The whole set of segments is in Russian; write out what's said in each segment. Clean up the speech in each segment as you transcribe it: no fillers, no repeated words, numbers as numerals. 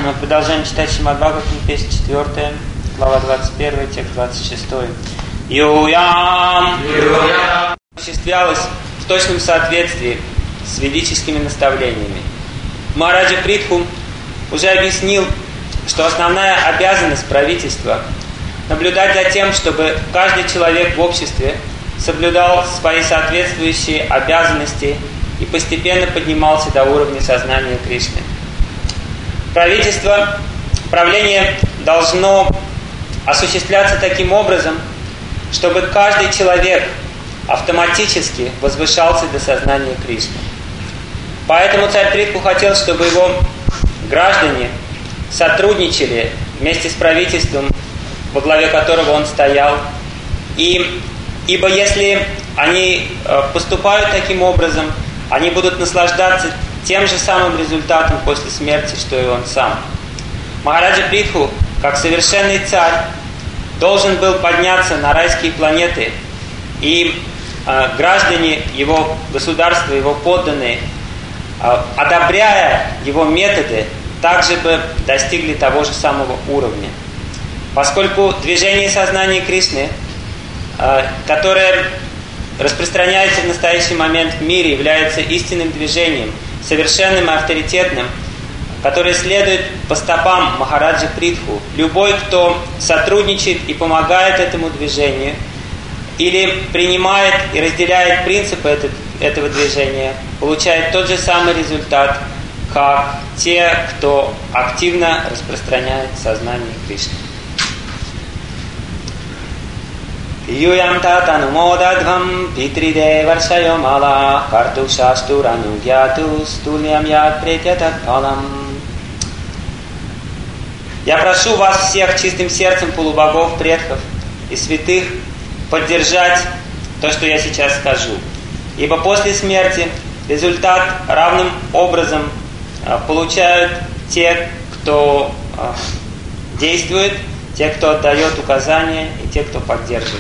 Мы продолжаем читать Шримад Бхагаватам, песня 4, глава 21, текст 26. Юям осуществлялось в точном соответствии с ведическими наставлениями. Махараджа Притху уже объяснил, что основная обязанность правительства – наблюдать за тем, чтобы каждый человек в обществе соблюдал свои соответствующие обязанности и постепенно поднимался до уровня сознания Кришны. Правление должно осуществляться таким образом, чтобы каждый человек автоматически возвышался до сознания Кришны. Поэтому царь Притху хотел, чтобы его граждане сотрудничали вместе с правительством, во главе которого он стоял. Ибо если они поступают таким образом, они будут наслаждаться тем же самым результатом после смерти, что и он сам. Махараджа Притху, как совершенный царь, должен был подняться на райские планеты, и граждане его государства, его подданные, одобряя его методы, также бы достигли того же самого уровня. Поскольку движение сознания Кришны, которое распространяется в настоящий момент в мире, является истинным движением, совершенным и авторитетным, которое следует по стопам Махараджи Притху. Любой, кто сотрудничает и помогает этому движению, или принимает и разделяет принципы этого движения, получает тот же самый результат, как те, кто активно распространяет сознание Кришны. Юям татанумодадхам питридеваршайо мала картушаштуранугьяту стульям яд претятатпалам. Я прошу вас всех чистым сердцем полубогов, предков и святых поддержать то, что я сейчас скажу. Ибо после смерти результат равным образом получают те, кто действует, те, кто отдает указания, и те, кто поддерживает.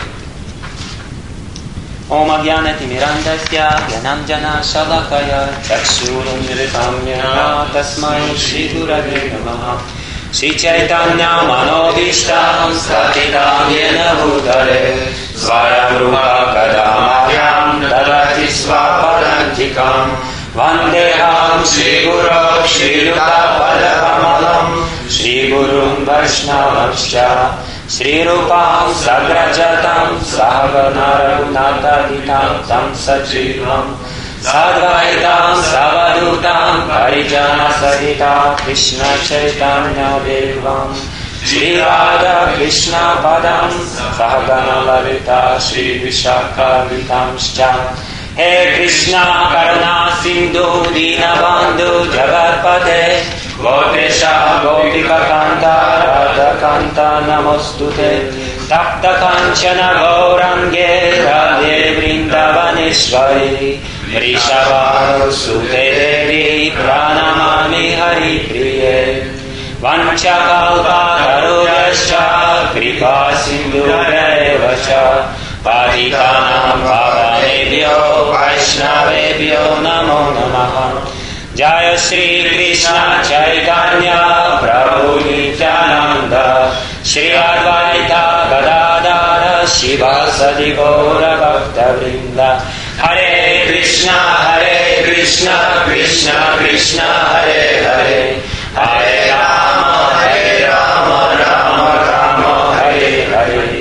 Ом агьянати мирандасья янанджана шалакая чакшурум миритамья тасмай шри гураве намаха Шри Чайтанья Мановиштам Статитам Йена Бхутале Сваям Руха Кадамарям Дадати Свападантикам Вандехам Шри Гуру Шри Юта Падакамалам Шри Гурум Вайшнавамшча Шри Рупам Саграджатам Сахаганарагунатадитам Там Садживам Садвайтам Савадутам Париджана Садита Кришна Чайтанья Девам Шри Рада Кришна Падам Сахагана Лалита Шри Вишакха Витамшча He Krishna Karuna Sindhu Dinabandhu Jagatpate Gopesha Gopika Kanta Radha Kanta Namostute Tapta Kanchana Gaurange Radhe Vrindavaneshwari Vrishabha Sute Devi Pranamami Hari Priye Vanchakalpa Karurascha Kripa Sindhu Devascha Patitanam Pavanebhyo Vaishnavebhyo Namo Namaha Jaya Shri Krishna Chaitanya Prabhu Nityananda Shri Advaita Gadadara Shivasadi Gaura Bhakta Vrinda Hare Krishna Krishna Krishna Hare Hare Hare Rama Rama Rama Hare Hare.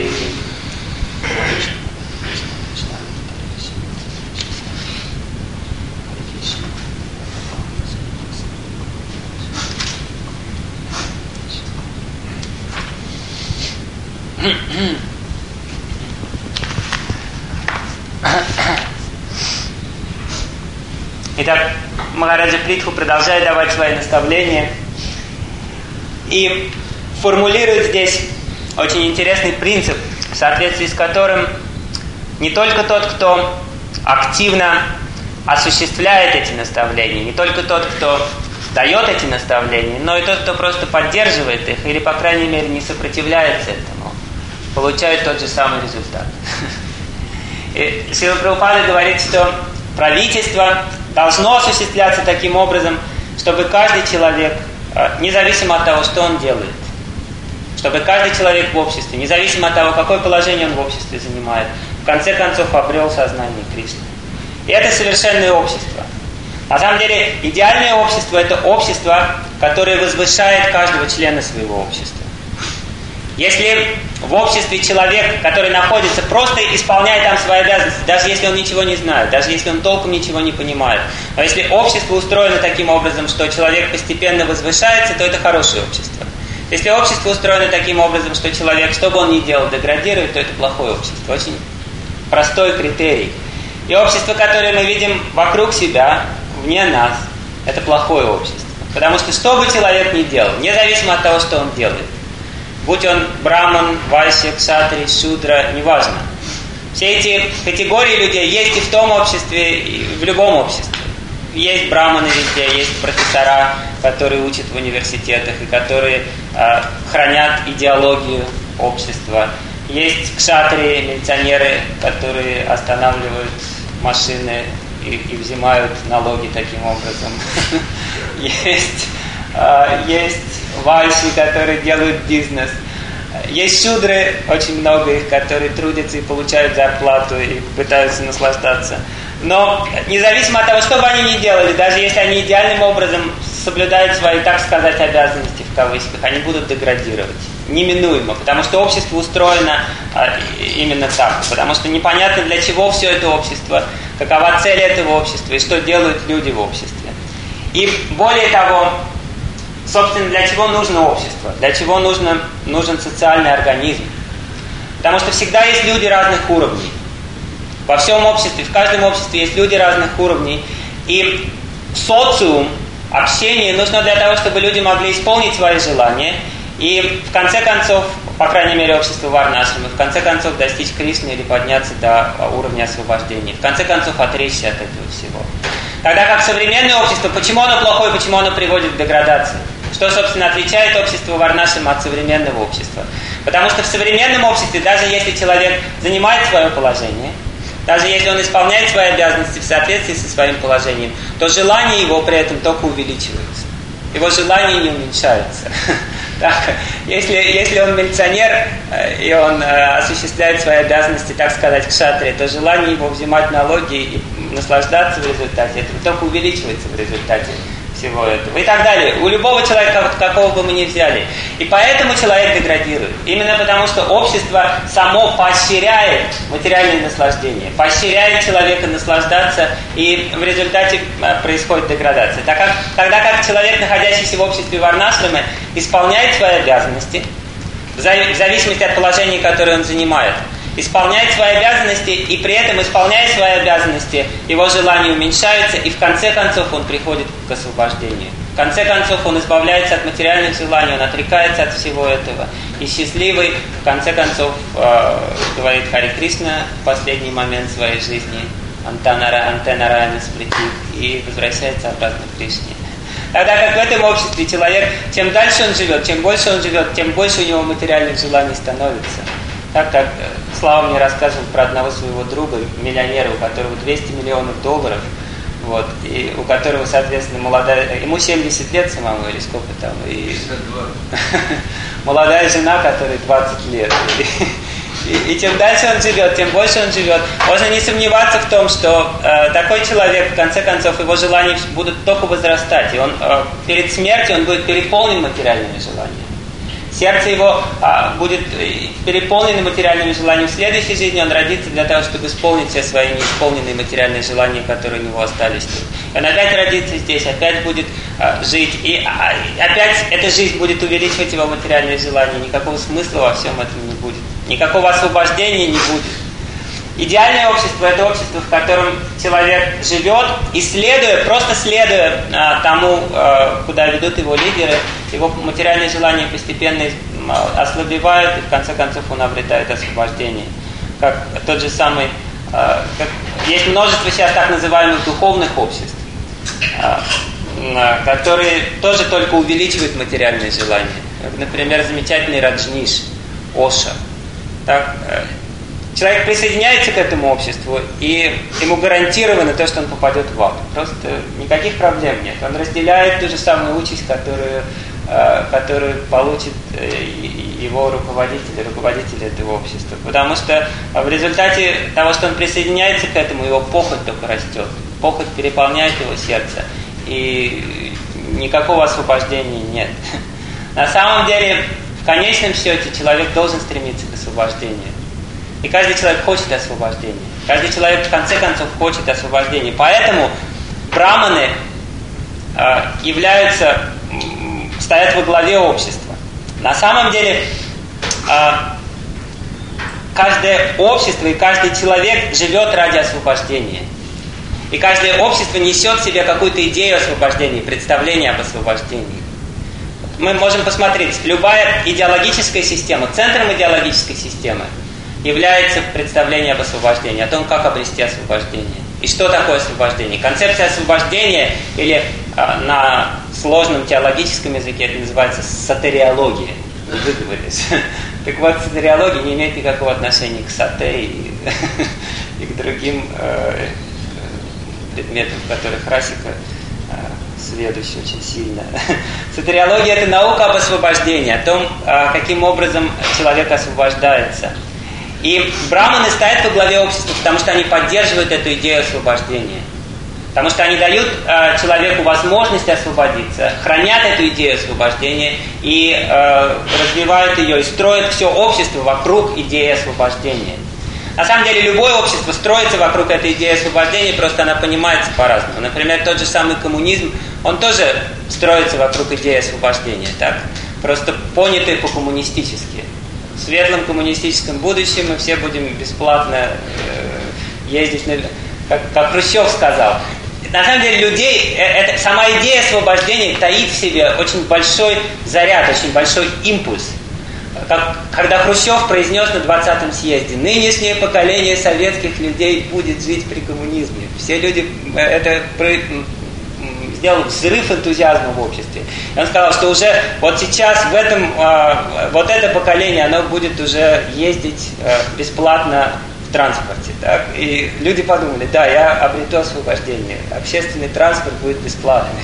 Итак, Махараджа Притху продолжает давать свои наставления и формулирует здесь очень интересный принцип, в соответствии с которым не только тот, кто активно осуществляет эти наставления, не только тот, кто дает эти наставления, но и тот, кто просто поддерживает их или, по крайней мере, не сопротивляется этому, получает тот же самый результат. И Шрила Прабхупада говорит, что правительство должно осуществляться таким образом, чтобы каждый человек независимо от того, что он делает. Чтобы каждый человек в обществе, независимо от того, какое положение он в обществе занимает, в конце концов обрел сознание Кришны. И это совершенное общество. На самом деле, идеальное общество – это общество, которое возвышает каждого члена своего общества. Если в обществе человек, который находится, просто исполняет там свои обязанности, даже если он ничего не знает, даже если он толком ничего не понимает, но если общество устроено таким образом, что человек постепенно возвышается, то это хорошее общество. Если общество устроено таким образом, что человек, что бы он ни делал, деградирует, то это плохое общество. Очень простой критерий. И общество, которое мы видим вокруг себя, вне нас, это плохое общество. Потому что бы человек ни делал, независимо от того, что он делает, будь он браман, вайсья, кшатри, шудра, неважно. Все эти категории людей есть и в том обществе, и в любом обществе. Есть браманы везде, есть профессора, которые учат в университетах и которые хранят идеологию общества. Есть кшатри, милиционеры, которые останавливают машины и взимают налоги таким образом. Есть вайши, которые делают бизнес. Есть шудры, очень много их, которые трудятся и получают зарплату и пытаются наслаждаться. Но независимо от того, что бы они ни делали, даже если они идеальным образом соблюдают свои, так сказать, обязанности в кавычках, они будут деградировать. Неминуемо, потому что общество устроено именно так. Потому что непонятно, для чего все это общество, какова цель этого общества и что делают люди в обществе. И более того, собственно, для чего нужно общество? Для чего нужен социальный организм? Потому что всегда есть люди разных уровней. Во всем обществе, в каждом обществе есть люди разных уровней. И социум, общение нужно для того, чтобы люди могли исполнить свои желания. И в конце концов, по крайней мере, общество варнашрама, в конце концов достичь Кришны или подняться до уровня освобождения. В конце концов, отречься от этого всего. Тогда как современное общество, почему оно плохое, почему оно приводит к деградации? Что, собственно, отличает общество варнашрама от современного общества? Потому что в современном обществе, даже если человек занимает свое положение, даже если он исполняет свои обязанности в соответствии со своим положением, то желание его при этом только увеличивается. Его желание не уменьшается. Так, если он милиционер, и он осуществляет свои обязанности, так сказать, кшатри, то желание его взимать налоги и наслаждаться в результате этого только увеличивается в результате всего этого. И так далее. У любого человека, какого бы мы ни взяли. И поэтому человек деградирует. Именно потому, что общество само поощряет материальные наслаждения, поощряет человека наслаждаться, и в результате происходит деградация. Тогда как человек, находящийся в обществе варнашрама, исполняет свои обязанности, в зависимости от положения, которое он занимает, исполняет свои обязанности, и при этом, исполняя свои обязанности, его желания уменьшаются, и в конце концов он приходит к освобождению. В конце концов он избавляется от материальных желаний, он отрекается от всего этого. И счастливый, в конце концов, говорит Хари Кришна в последний момент своей жизни, Антенараяна Сприти, и возвращается обратно к Кришне. Тогда как в этом обществе человек, чем дальше он живет, чем больше он живет, тем больше у него материальных желаний становится. Так как Слава мне рассказывал про одного своего друга, миллионера, у которого 200 миллионов долларов, вот, и у которого, соответственно, ему 70 лет самому, или сколько там, и 62. Молодая жена, которой 20 лет. И чем дальше он живет, тем больше он живет. Можно не сомневаться в том, что такой человек, в конце концов, его желания будут только возрастать. И он перед смертью он будет переполнен материальными желаниями. Сердце его будет переполнено материальными желаниями. В следующей жизни он родится для того, чтобы исполнить все свои неисполненные материальные желания, которые у него остались тут. И он опять родится здесь, опять будет жить. И опять эта жизнь будет увеличивать его материальные желания. Никакого смысла во всем этом не будет. Никакого освобождения не будет. Идеальное общество – это общество, в котором человек живет, и просто следуя тому, куда ведут его лидеры, его материальные желания постепенно ослабевают, и в конце концов он обретает освобождение. Как тот же самый, есть множество сейчас так называемых духовных обществ, которые тоже только увеличивают материальные желания. Например, замечательный Раджниш, Оша. Так, человек присоединяется к этому обществу, и ему гарантировано то, что он попадет в ад. Просто никаких проблем нет. Он разделяет ту же самую участь, которую получит его руководитель этого общества. Потому что в результате того, что он присоединяется к этому, его похоть только растет. Похоть переполняет его сердце. И никакого освобождения нет. На самом деле, в конечном счете, человек должен стремиться к освобождению. И каждый человек хочет освобождения. Каждый человек, в конце концов, хочет освобождения. Поэтому браманы стоят во главе общества. На самом деле, каждое общество и каждый человек живет ради освобождения. И каждое общество несет в себе какую-то идею освобождения, представление об освобождении. Мы можем посмотреть, любая идеологическая система, центром идеологической системы является представление об освобождении, о том, как обрести освобождение. И что такое освобождение? Концепция освобождения, или на сложном теологическом языке это называется сатериология. Вы выговорились. Так вот, сатериология не имеет никакого отношения к сате и к другим предметам, в которых Расика сведущий очень сильно. Сатериология – это наука об освобождении, о том, каким образом человек освобождается. И браманы стоят во главе общества, потому что они поддерживают эту идею освобождения. Потому что они дают человеку возможность освободиться, хранят эту идею освобождения и развивают ее, и строят все общество вокруг идеи освобождения. На самом деле, любое общество строится вокруг этой идеи освобождения, просто она понимается по-разному. Например, тот же самый коммунизм, он тоже строится вокруг идеи освобождения, так? Просто понятый по-коммунистически. В светлом коммунистическом будущем мы все будем бесплатно ездить, как Хрущев сказал. На самом деле, сама идея освобождения таит в себе очень большой заряд, очень большой импульс. Когда Хрущев произнес на 20-м съезде: нынешнее поколение советских людей будет жить при коммунизме. Все люди, это сделал взрыв энтузиазма в обществе. И он сказал, что уже вот сейчас вот это поколение, оно будет уже ездить бесплатно в транспорте. Так? И люди подумали: да, я обрету освобождение. Общественный транспорт будет бесплатный.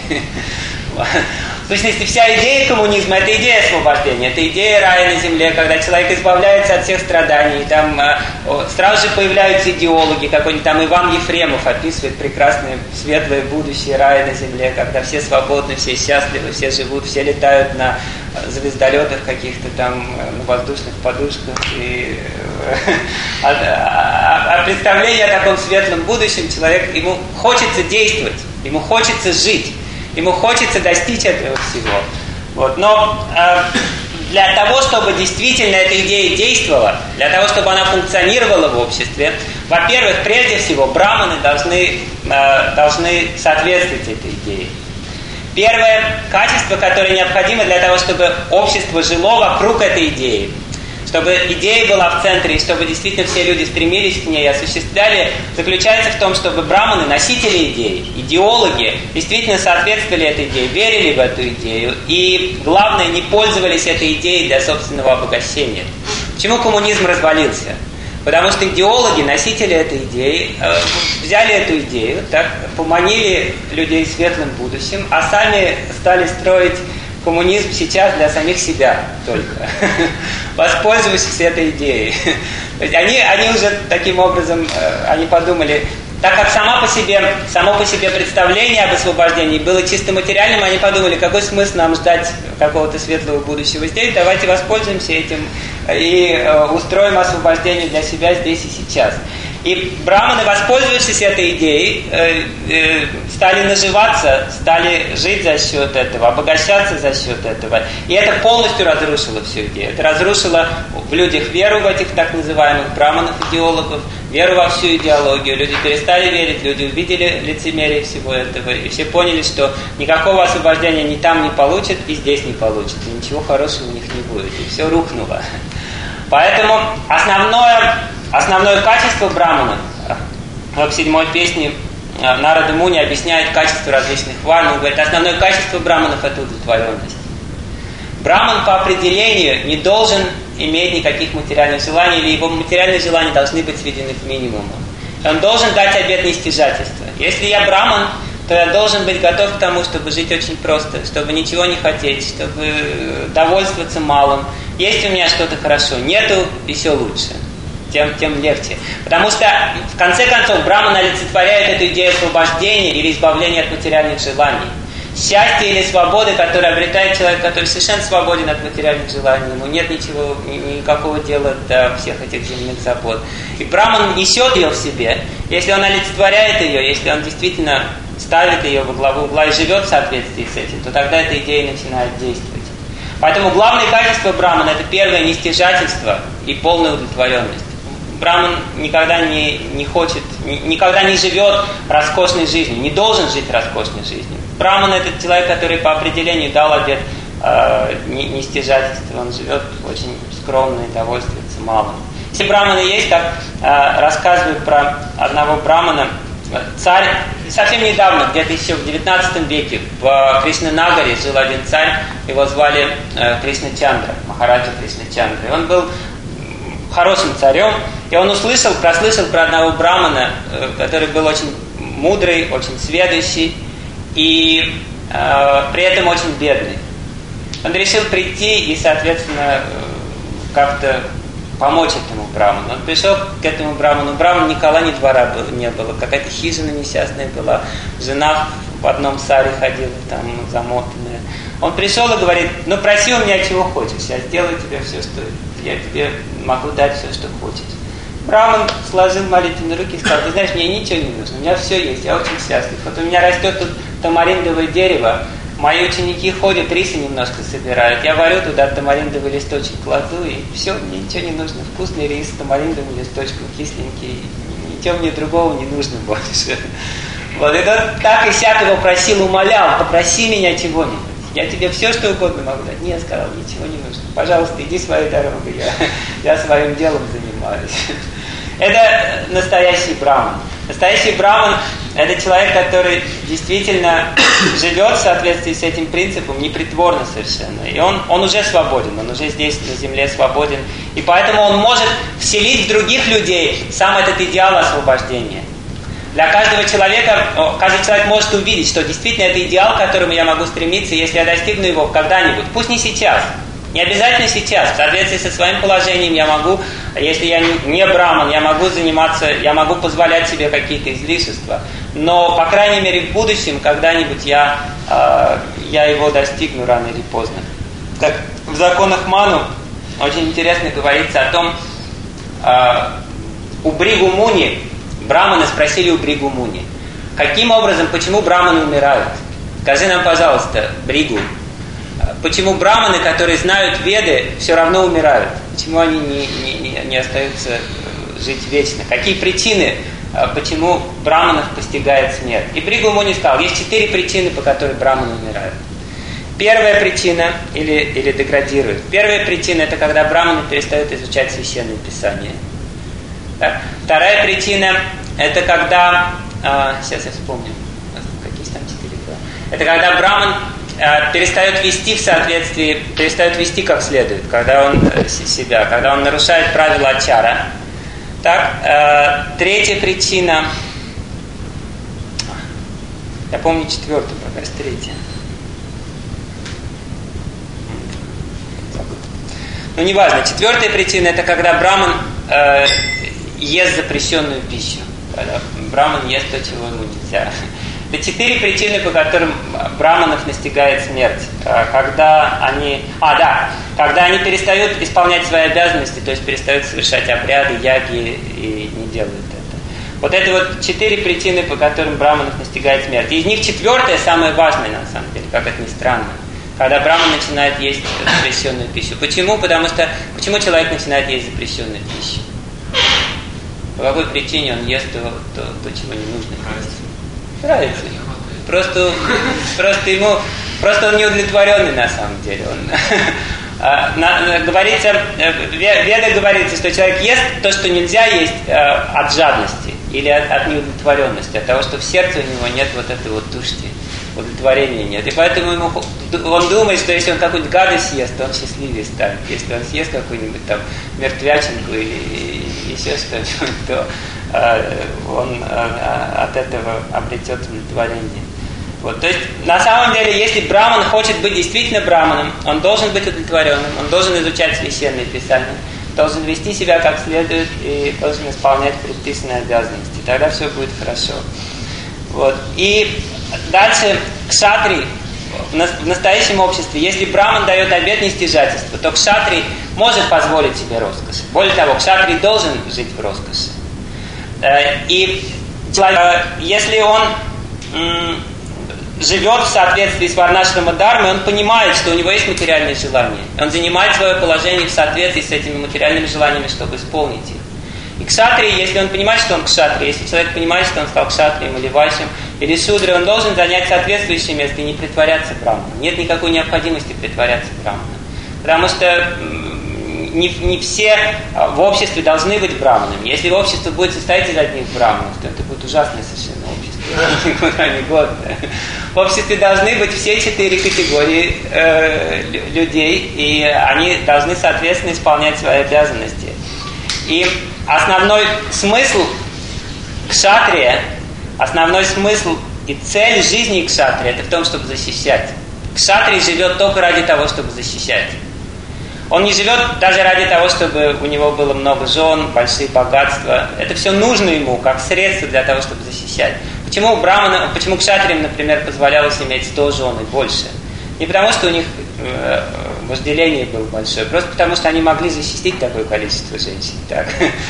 В сущности, вся идея коммунизма – это идея освобождения, это идея рая на земле, когда человек избавляется от всех страданий. Там сразу же появляются идеологи, какой-нибудь там Иван Ефремов описывает прекрасное светлое будущее рая на земле, когда все свободны, все счастливы, все живут, все летают на звездолетах каких-то там, на воздушных подушках. И представление о таком светлом будущем человек, ему хочется действовать, ему хочется жить. Ему хочется достичь этого всего. Вот. Но для того, чтобы действительно эта идея действовала, для того, чтобы она функционировала в обществе, во-первых, прежде всего, браманы должны соответствовать этой идее. Первое качество, которое необходимо для того, чтобы общество жило вокруг этой идеи, чтобы идея была в центре, и чтобы действительно все люди стремились к ней и осуществляли, заключается в том, чтобы браманы, носители идеи, идеологи, действительно соответствовали этой идее, верили в эту идею, и, главное, не пользовались этой идеей для собственного обогащения. Почему коммунизм развалился? Потому что идеологи, носители этой идеи, взяли эту идею, так, поманили людей светлым будущим, а сами стали строить коммунизм сейчас для самих себя только, воспользовавшись этой идеей. То есть они уже таким образом, они подумали, так как само по себе представление об освобождении было чисто материальным, они подумали, какой смысл нам ждать какого-то светлого будущего здесь, давайте воспользуемся этим и устроим освобождение для себя здесь и сейчас. И браманы, воспользовавшись этой идеей, стали наживаться, стали жить за счет этого, обогащаться за счет этого. И это полностью разрушило всю идею. Это разрушило в людях веру в этих так называемых браманов-идеологов, веру во всю идеологию. Люди перестали верить, люди увидели лицемерие всего этого, и все поняли, что никакого освобождения ни там не получат, и здесь не получат, и ничего хорошего у них не будет. И все рухнуло. Поэтому основное качество браманов, в 7-й песне Нарада Муни объясняет качество различных варн. Он говорит, основное качество браманов – это удовлетворенность. Браман по определению не должен иметь никаких материальных желаний, или его материальные желания должны быть сведены к минимуму. Он должен дать обет нестяжательства. Если я браман, то я должен быть готов к тому, чтобы жить очень просто, чтобы ничего не хотеть, чтобы довольствоваться малым. Есть у меня что-то хорошо, нету, еще лучше. Тем легче. Потому что, в конце концов, браман олицетворяет эту идею освобождения или избавления от материальных желаний. Счастье или свободы, которое обретает человек, который совершенно свободен от материальных желаний, ему нет никакого дела до всех этих земных забот. И браман несет ее в себе. Если он олицетворяет ее, если он действительно ставит ее во главу угла и живет в соответствии с этим, то тогда эта идея начинает действовать. Поэтому главное качество брамана – это первое нестяжательство и полная удовлетворенность. Браман никогда не хочет, никогда не живет роскошной жизнью, не должен жить роскошной жизнью. Браман – это человек, который по определению дал обет нестяжательства. Он живет очень скромно и довольствуется малым. Все браманы есть, как рассказывают про одного брамана. Царь, совсем недавно, где-то еще в 19 веке, в Кришнанагаре жил один царь, его звали Кришначандра, Махараджа Кришначандра. И он был хорошим царем, и он прослышал про одного брамана, который был очень мудрый, очень сведущий, и при этом очень бедный. Он решил прийти и, соответственно, как-то помочь этому браману. Он пришел к этому браману. Браман ни кола, ни двора не было. Какая-то хижина несчастная была. Жена в одном саре ходила, там замотанная. Он пришел и говорит: ну проси у меня чего хочешь, я сделаю тебе все, что я тебе могу дать, все, что хочешь. Браман сложил молитвенные руки и сказал: ты знаешь, мне ничего не нужно, у меня все есть, я очень счастлив. Вот у меня растет тут тамариндовое дерево, мои ученики ходят, рисы немножко собирают, я варю туда тамариндовый листочек, кладу, и все, мне ничего не нужно. Вкусный рис с тамариндовым листочком, кисленький, ничего мне другого не нужно больше. Вот, и тот так и сяк его просил, умолял: попроси меня чего-нибудь. Я тебе все, что угодно могу дать. Нет, сказал, ничего не нужно. Пожалуйста, иди своей дорогой, я своим делом занимаюсь. Это настоящий браман. Настоящий браман – это человек, который действительно живет в соответствии с этим принципом, непритворно совершенно. И он уже свободен, он уже здесь на земле свободен. И поэтому он может вселить в других людей сам этот идеал освобождения. Для каждый человек может увидеть, что действительно это идеал, к которому я могу стремиться, если я достигну его когда-нибудь. Пусть не сейчас, не обязательно сейчас. В соответствии со своим положением я могу, если я не браман, я могу позволять себе какие-то излишества. Но, по крайней мере, в будущем когда-нибудь я его достигну рано или поздно. Как в законах Ману очень интересно говорится о том, у Бригу Муни, браманы спросили у Бригу Муни: каким образом, почему браманы умирают? Скажи нам, пожалуйста, Бригу, почему браманы, которые знают Веды, все равно умирают? Почему они не остаются жить вечно? Какие причины, почему браманов постигает смерть? И Бригу Муни сказал: есть 4 причины, по которым браманы умирают. Первая причина, или деградируют. Первая причина – это когда браманы перестают изучать священное писание. Так? Вторая причина – это когда, сейчас я вспомню, какие там 4 было. Это когда браман перестает вести как следует, когда он нарушает правила ачара. Так, третья причина, я помню 4-ю, кажется, 3-я. Ну, неважно. 4-я причина – это когда браман ест запрещенную пищу. Когда браман ест то, чего ему нельзя. Это 4 причины, по которым браманов настигает смерть. Когда они перестают исполнять свои обязанности, то есть перестают совершать обряды, яги и не делают это. Вот это вот 4 причины, по которым браманов настигает смерть. Из них 4-я самая важная, на самом деле, как это ни странно. Когда браман начинает есть запрещенную пищу. Почему? Почему человек начинает есть запрещенную пищу? По какой причине он ест то чего не нужно есть? Нравится. Просто он неудовлетворенный на самом деле. Веда говорится, что человек ест то, что нельзя есть от жадности или от неудовлетворенности, от того, что в сердце у него нет вот этой вот тушки. удовлетворения нет. И поэтому он думает, что если он какую-нибудь гадость съест, то он счастливее станет. Если он съест какую-нибудь там мертвячинку или еще что-нибудь, то он от этого обретет удовлетворение. Вот, то есть, на самом деле, если браман хочет быть действительно браманом, он должен быть удовлетворенным, он должен изучать священные писания, должен вести себя как следует и должен исполнять предписанные обязанности. Тогда все будет хорошо. Вот. И дальше кшатри в настоящем обществе, если браман дает обет нестяжательства, то кшатри может позволить себе роскошь. Более того, кшатри должен жить в роскоши. И если он живет в соответствии с варнашрама дхармой, он понимает, что у него есть материальные желания. Он занимает свое положение в соответствии с этими материальными желаниями, чтобы исполнить их. И кшатри, если он понимает, что он кшатри, если человек понимает, что он стал кшатрием или вайшем, или шудрой, он должен занять соответствующее место и не притворяться браманом. Нет никакой необходимости притворяться браманом. Потому что не все в обществе должны быть браманами. Если общество будет состоять из одних браманов, то это будет ужасное совершенно общество. Никуда не годное. В обществе должны быть все 4 категории людей, и они должны, соответственно, исполнять свои обязанности. И основной смысл кшатрия, основной смысл и цель жизни кшатрия — это в том, чтобы защищать. Кшатрий живет только ради того, чтобы защищать. Он не живет даже ради того, чтобы у него было много жен, большие богатства. Это все нужно ему как средство для того, чтобы защищать. Почему кшатриям, например, позволялось иметь 100 жен и больше? Не потому, что у них вожделение было большое, просто потому, что они могли защитить такое количество женщин. Так.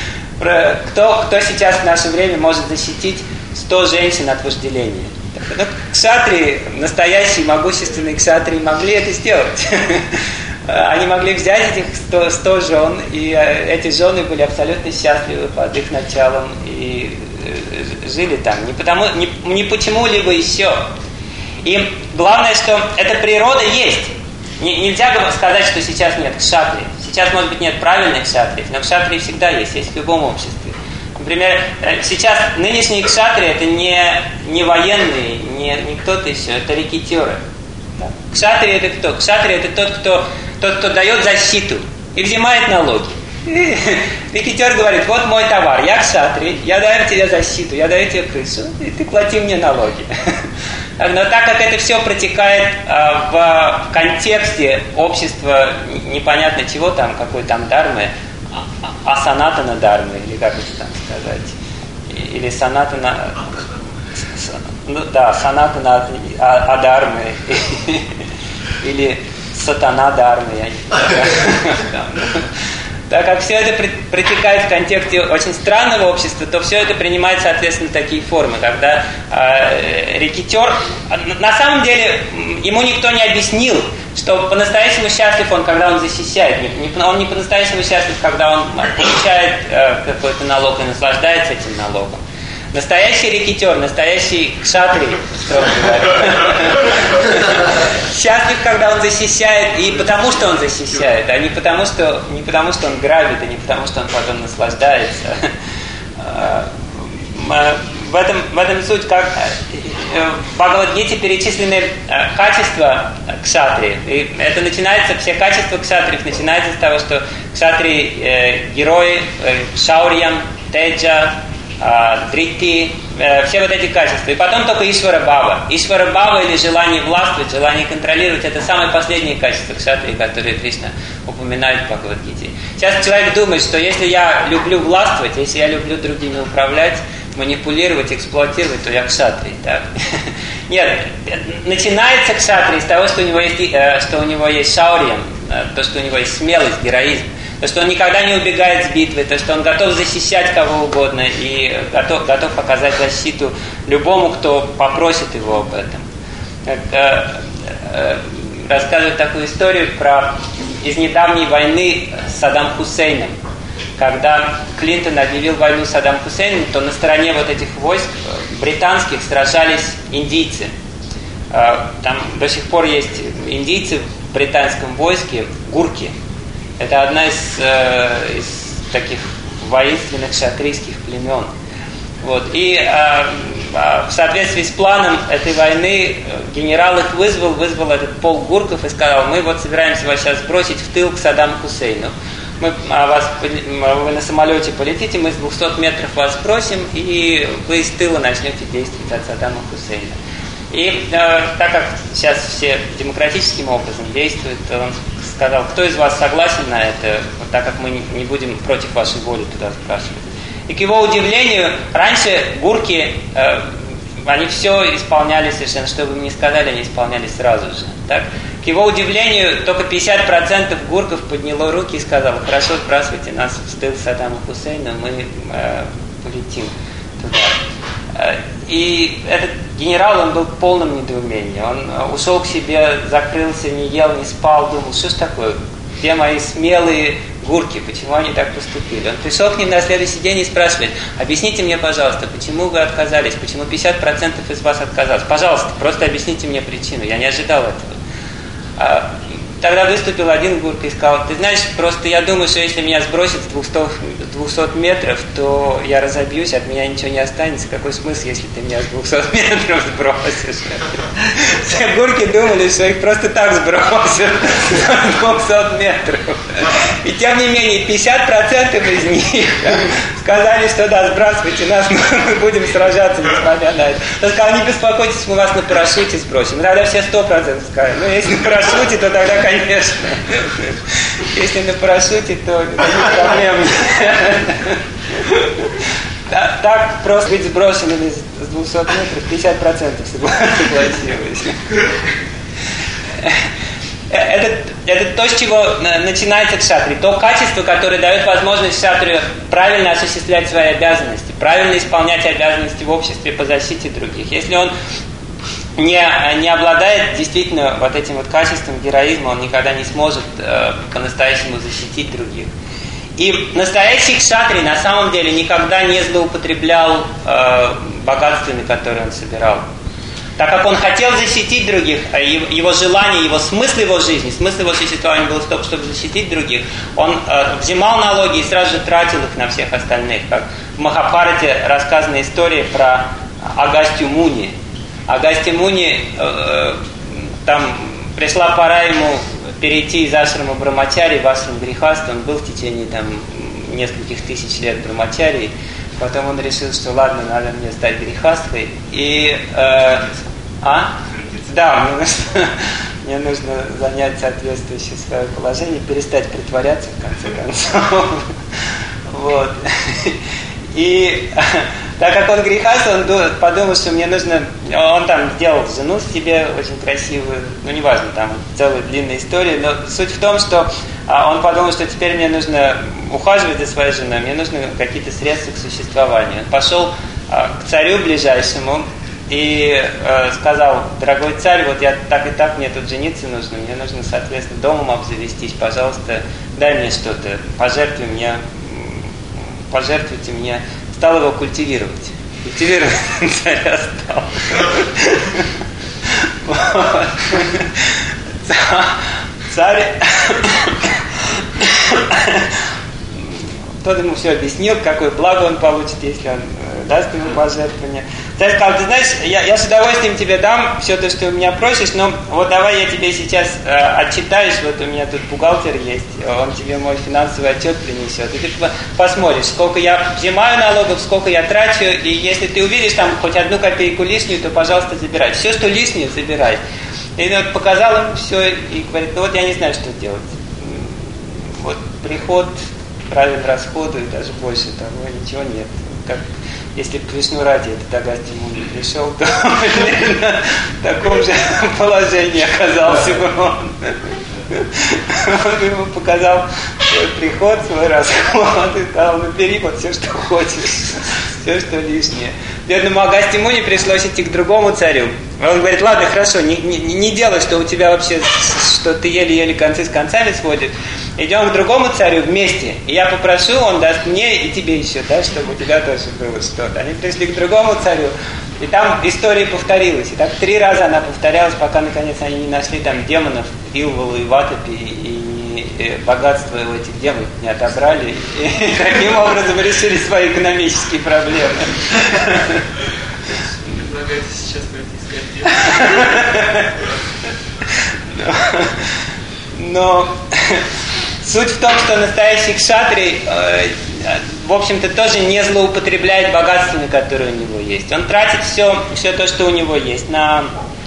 Кто сейчас в наше время может защитить 100 женщин от вожделения? Ну, кшатрии, настоящие могущественные кшатрии могли это сделать. Они могли взять этих 100 жен, и эти жены были абсолютно счастливы под их началом и жили там. Не почему-либо еще. И главное, что эта природа есть. Нельзя сказать, что сейчас нет кшатрии. Сейчас, может быть, нет правильных кшатрий, но кшатрии всегда есть в любом обществе. Например, сейчас нынешние кшатрии — это не военные, не кто-то еще, это рекетиры. Кшатрий — это кто? Кшатрий — это тот, кто дает защиту и взимает налоги. Рекетир говорит: вот мой товар, я кшатрий, я даю тебе защиту, я даю тебе крышу, и ты плати мне налоги. Но так как это все протекает в контексте общества непонятно чего там, какой там дхармы, асанатана дхармы, или как это там сказать, или санатана... Да, санатана адхармы, или сатана дхармы, я не знаю. Так как все это протекает в контексте очень странного общества, то все это принимает, соответственно, такие формы, когда рекетир, на самом деле, ему никто не объяснил, что по-настоящему счастлив он, когда он защищает. Он не по-настоящему счастлив, когда он получает какой-то налог и наслаждается этим налогом. Настоящий рекетир, настоящий кшатрий, строго говоря, счастлив, когда он защищает, и потому что он защищает, а не потому что он грабит, и не потому что он потом наслаждается. В этом суть, как в Бхагавад-гите перечислены качества кшатрии. И это начинается, все качества кшатриев начинаются с того, что кшатрии герои, шаурьям, теджа, дрити, все вот эти качества. И потом только Ишвара-бхава. Ишвара-бхава, или желание властвовать, желание контролировать, это самое последнее качество кшатрии, которое Кришна упоминает в Бхагавад-гите. Сейчас человек думает, что если я люблю властвовать, если я люблю другими управлять, манипулировать, эксплуатировать, то я кшатрий. Так? Нет, начинается кшатрий с того, что у него есть шаурьям, то, что у него есть смелость, героизм. То, что он никогда не убегает с битвы, то, что он готов защищать кого угодно и готов оказать защиту любому, кто попросит его об этом. Рассказывают такую историю из недавней войны с Саддам Хусейном. Когда Клинтон объявил войну с Саддам Хусейном, то на стороне вот этих войск британских сражались индийцы. Там до сих пор есть индийцы в британском войске, гурки. Это одна из таких воинственных шатрийских племен. Вот. И в соответствии с планом этой войны генерал их вызвал этот полк гурков и сказал: мы вот собираемся вас сейчас сбросить в тыл к Саддаму Хусейну. Вы на самолете полетите, мы с 200 метров вас сбросим, и вы из тыла начнете действовать от Саддама Хусейна. И так как сейчас все демократическим образом действуют, он сказал: кто из вас согласен на это, вот так как мы не будем против вашей воли туда спрашивать. И к его удивлению, раньше гурки, они все исполняли совершенно, что бы им ни сказали, они исполняли сразу же. Так? К его удивлению, только 50% гурков подняло руки и сказало: хорошо, сбрасывайте нас в тыл Саддама Хусейна, мы полетим туда. И этот генерал, он был в полном недоумении. Он ушел к себе, закрылся, не ел, не спал, думал: что ж такое, где мои смелые гурки, почему они так поступили? Он пришел к ним на следующий день и спрашивает: объясните мне, пожалуйста, почему вы отказались, почему 50% из вас отказалось? Пожалуйста, просто объясните мне причину, я не ожидал этого. Тогда выступил один гурка и сказал: ты знаешь, просто я думаю, что если меня сбросят с 200 метров, то я разобьюсь, от меня ничего не останется. Какой смысл, если ты меня с 200 метров сбросишь? Все гурки думали, что их просто так сбросят с 200 метров. И тем не менее, 50% из них сказали, что да, сбрасывайте нас, мы будем сражаться, несмотря на это. Он сказал: не беспокойтесь, мы вас на парашюте сбросим. И тогда все 100% сказали: ну, если на парашюте, то тогда, конечно. Если на парашюте, то никаких проблем нет. Так просто быть сброшенными с 200 метров 50% согласились. Это то, с чего начинается кшатри. То качество, которое дает возможность кшатрию правильно осуществлять свои обязанности, правильно исполнять обязанности в обществе по защите других. Если он не обладает действительно вот этим вот качеством героизма, он никогда не сможет по-настоящему защитить других. И настоящий кшатри на самом деле никогда не злоупотреблял богатствами, которые он собирал. Так как он хотел защитить других, его желание, его смысл его жизни, смысл его существования был в том, чтобы защитить других, он взимал налоги и сразу же тратил их на всех остальных. Как в Махабхарате рассказана история про Агастью Муни. Агастья Муни, там пришла пора ему перейти из ашрама Брамачари в ашрам Грихаста. Он был в течение там нескольких тысяч лет Брамачари. Потом он решил, что ладно, надо мне стать грехастой. И да, мне нужно занять соответствующее свое положение, перестать притворяться в конце концов. Вот. И так как он грехаст, он подумал, что мне нужно... Он там сделал жену себе очень красивую, ну неважно, там целая длинная история, но суть в том, что он подумал, что теперь мне нужно ухаживать за своей женой, мне нужны какие-то средства к существованию. Он пошел к царю ближайшему и сказал: дорогой царь, вот я так и так, мне тут жениться нужно, мне нужно, соответственно, домом обзавестись, пожалуйста, дай мне что-то, пожертвуйте мне. Стал его культивировать. Культивировать царя стал. Царь... Тот ему все объяснил, какое благо он получит, если он даст ему пожертвование. Царь сказал: ты знаешь, я с удовольствием тебе дам все то, что у меня просишь, но вот давай я тебе сейчас отчитаюсь, вот у меня тут бухгалтер есть, он тебе мой финансовый отчет принесет. И ты посмотришь, сколько я взимаю налогов, сколько я трачу, и если ты увидишь там хоть одну копейку лишнюю, то, пожалуйста, забирай. Все, что лишнее, забирай. И вот показал им все и говорит: ну вот я не знаю, что делать. Вот приход, правильно расходую, даже больше того, ничего нет. Как, если бы Кришну ради этот Агастья Муни пришел, то в таком же положении оказался бы он. Он ему показал свой приход, свой расход и сказал: ну бери вот все, что хочешь, все, что лишнее. Бедному Агастье Муни пришлось идти к другому царю. Он говорит: ладно, хорошо, не делай, что у тебя вообще, что ты еле-еле концы с концами сводишь. Идем к другому царю вместе. И я попрошу, он даст мне и тебе еще, да, чтобы у тебя тоже было что-то. Они пришли к другому царю, и там история повторилась. И так 3 раза она повторялась, пока наконец они не нашли там демонов, Илвалу и Ватапи, и богатство у этих демонов не отобрали. И таким образом решили свои экономические проблемы. предлагаете сейчас пойти искать дело. Но суть в том, что настоящий кшатрий, в общем-то, тоже не злоупотребляет богатствами, которые у него есть. Он тратит все то, что у него есть, на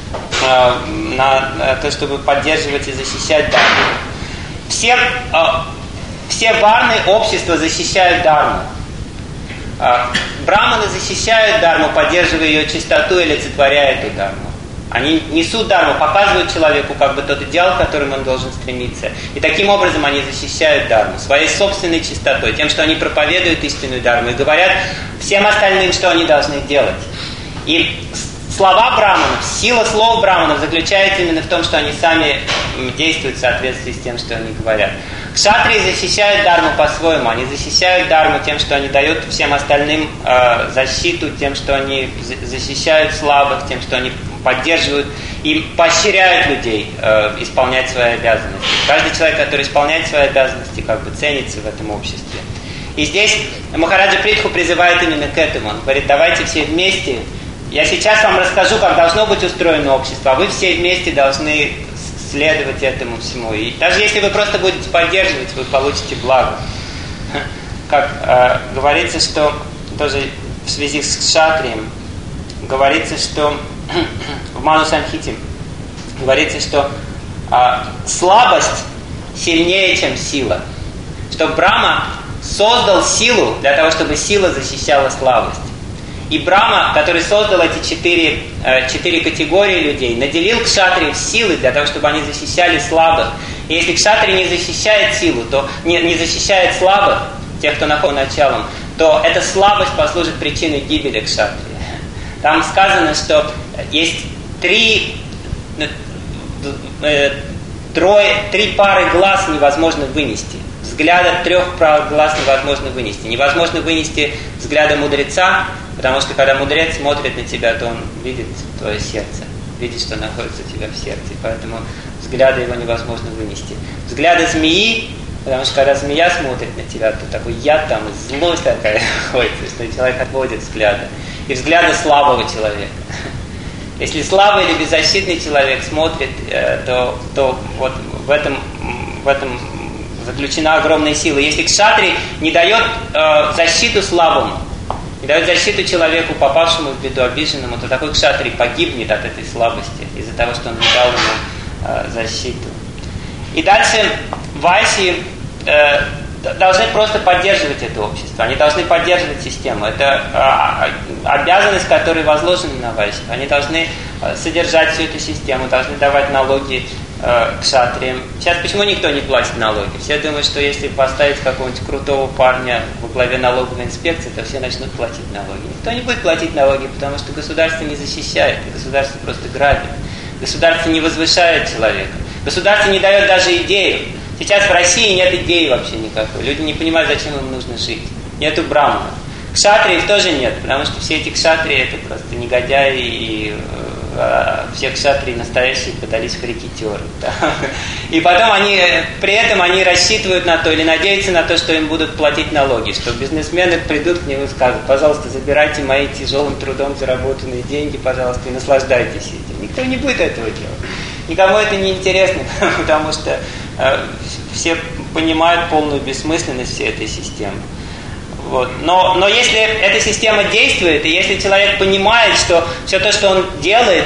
то, чтобы поддерживать и защищать дарму. Все варны общества защищают дарму. Браманы защищают дарму, поддерживая ее чистоту и олицетворяя эту дарму. Они несут дарму, показывают человеку как бы тот идеал, к которому он должен стремиться. И таким образом они защищают дарму своей собственной чистотой, тем, что они проповедуют истинную дарму и говорят всем остальным, что они должны делать. И слова браманов, сила слов браманов заключается именно в том, что они сами действуют в соответствии с тем, что они говорят. Кшатрии защищают дарму по-своему. Они защищают дарму тем, что они дают всем остальным защиту, тем, что они защищают слабых, тем, что они поддерживают и поощряют людей исполнять свои обязанности. Каждый человек, который исполняет свои обязанности, как бы ценится в этом обществе. И здесь Махараджа Притху призывает именно к этому. Он говорит, давайте все вместе. Я сейчас вам расскажу, как должно быть устроено общество, а вы все вместе должны следовать этому всему. И даже если вы просто будете поддерживать, вы получите благо. Как говорится, что тоже в связи с кшатрием, говорится, что в Ману Самхите говорится, что слабость сильнее, чем сила. Что Брахма создал силу для того, чтобы сила защищала слабость. И Брахма, который создал эти четыре категории людей, наделил кшатриев силой для того, чтобы они защищали слабых. И если кшатрий не защищает силу, то не защищает слабых, тех, кто находит началом, то эта слабость послужит причиной гибели кшатрия. Там сказано, что есть три пары глаз невозможно вынести. Взгляда 3 пар глаз невозможно вынести. Невозможно вынести взгляда мудреца, потому что когда мудрец смотрит на тебя, то он видит твое сердце, видит, что находится у тебя в сердце. Поэтому взгляда его невозможно вынести. Взгляда змеи, потому что когда змея смотрит на тебя, то такой яд там, злость такая находится, что человек отводит взгляда. И взгляда слабого человека. Если слабый или беззащитный человек смотрит, то вот в этом заключена огромная сила. Если кшатрий не дает защиту слабому, не дает защиту человеку, попавшему в беду, обиженному, то такой кшатрий погибнет от этой слабости из-за того, что он не дал ему защиту. И дальше вайши должны просто поддерживать это общество. Они должны поддерживать систему. Это обязанность, которая возложена на вайши. Они должны содержать всю эту систему, должны давать налоги кшатриям. Сейчас почему никто не платит налоги? Все думают, что если поставить какого-нибудь крутого парня во главе налоговой инспекции, то все начнут платить налоги. Никто не будет платить налоги, потому что государство не защищает, государство просто грабит. Государство не возвышает человека. Государство не дает даже идею. Сейчас в России нет идеи вообще никакой. Люди не понимают, зачем им нужно жить. Нету брамана. Кшатриев тоже нет, потому что все эти кшатрии это просто негодяи, и все кшатрии настоящие подались в рекетёры. Да. И потом при этом они рассчитывают на то или надеются на то, что им будут платить налоги, что бизнесмены придут к ним и скажут, пожалуйста, забирайте мои тяжелым трудом заработанные деньги, пожалуйста, и наслаждайтесь этим. Никто не будет этого делать. Никому это не интересно, потому что все понимают полную бессмысленность всей этой системы. Вот. Но если эта система действует, и если человек понимает, что все то, что он делает,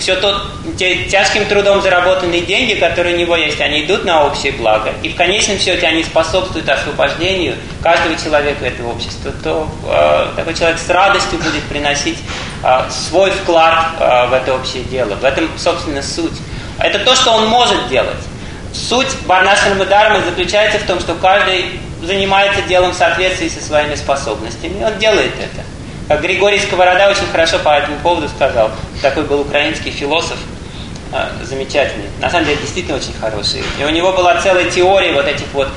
те тяжким трудом заработанные деньги, которые у него есть, они идут на общее благо, и в конечном счете они способствуют освобождению каждого человека этого общества, то такой человек с радостью будет приносить свой вклад в это общее дело. В этом, собственно, суть. Это то, что он может делать. Суть Варнашрама Дхармы заключается в том, что каждый занимается делом в соответствии со своими способностями, и он делает это. Как Григорий Сковорода очень хорошо по этому поводу сказал, такой был украинский философ, замечательный, на самом деле действительно очень хороший. И у него была целая теория вот этих вот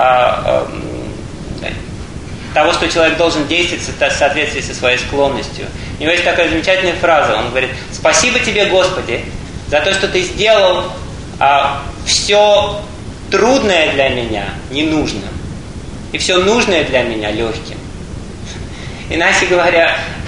того, что человек должен действовать в соответствии со своей склонностью. У него есть такая замечательная фраза, он говорит: «Спасибо тебе, Господи, за то, что ты сделал все трудное для меня ненужным, и все нужное для меня легким». Иначе говоря,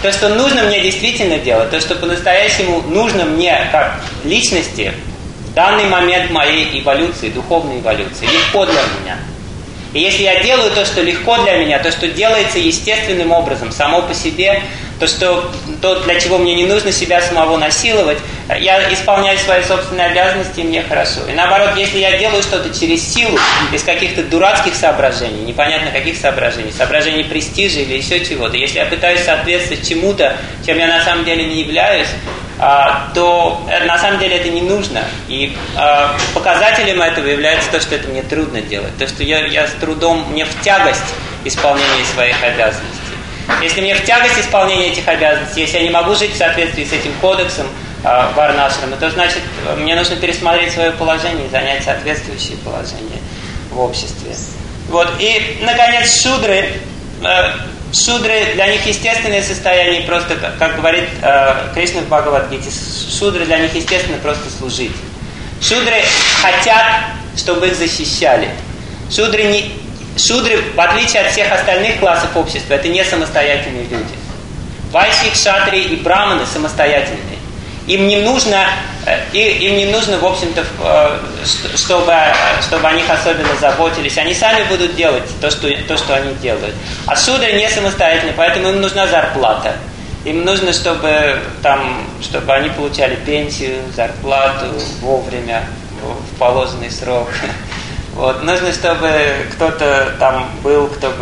то, что нужно мне действительно делать, то, что по-настоящему нужно мне как личности в данный момент моей эволюции, духовной эволюции, легко для меня. И если я делаю то, что легко для меня, то, что делается естественным образом, само по себе, то, для чего мне не нужно себя самого насиловать, я исполняю свои собственные обязанности, и мне хорошо. И наоборот, если я делаю что-то через силу, из каких-то дурацких соображений, непонятно каких соображений престижа или еще чего-то, если я пытаюсь соответствовать чему-то, чем я на самом деле не являюсь, то на самом деле это не нужно. И показателем этого является то, что это мне трудно делать. То, что я с трудом, мне в тягость исполнения своих обязанностей. Если мне в тягость исполнения этих обязанностей, если я не могу жить в соответствии с этим кодексом варнашрама, то значит мне нужно пересмотреть свое положение и занять соответствующее положение в обществе. Вот. И, наконец, шудры. Шудры, для них естественное состояние просто, как говорит Кришна в Бхагавад-гите, шудры для них естественно просто служить. Шудры хотят, чтобы их защищали. Шудры, в отличие от всех остальных классов общества, это не самостоятельные люди. Вайши, кшатрии и браманы самостоятельные. Им не нужно, в общем-то, чтобы о них особенно заботились. Они сами будут делать то, что они делают. А шудры не самостоятельные, поэтому им нужна зарплата. Им нужно, чтобы они получали пенсию, зарплату вовремя, в положенный срок. Вот. Нужно, чтобы кто-то там был, кто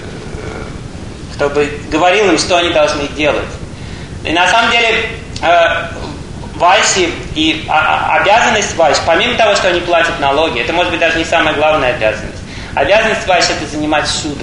бы говорил им, что они должны делать. И на самом деле вайши и обязанность вайш, помимо того, что они платят налоги, это может быть даже не самая главная обязанность. Обязанность вайш – это занимать шудр.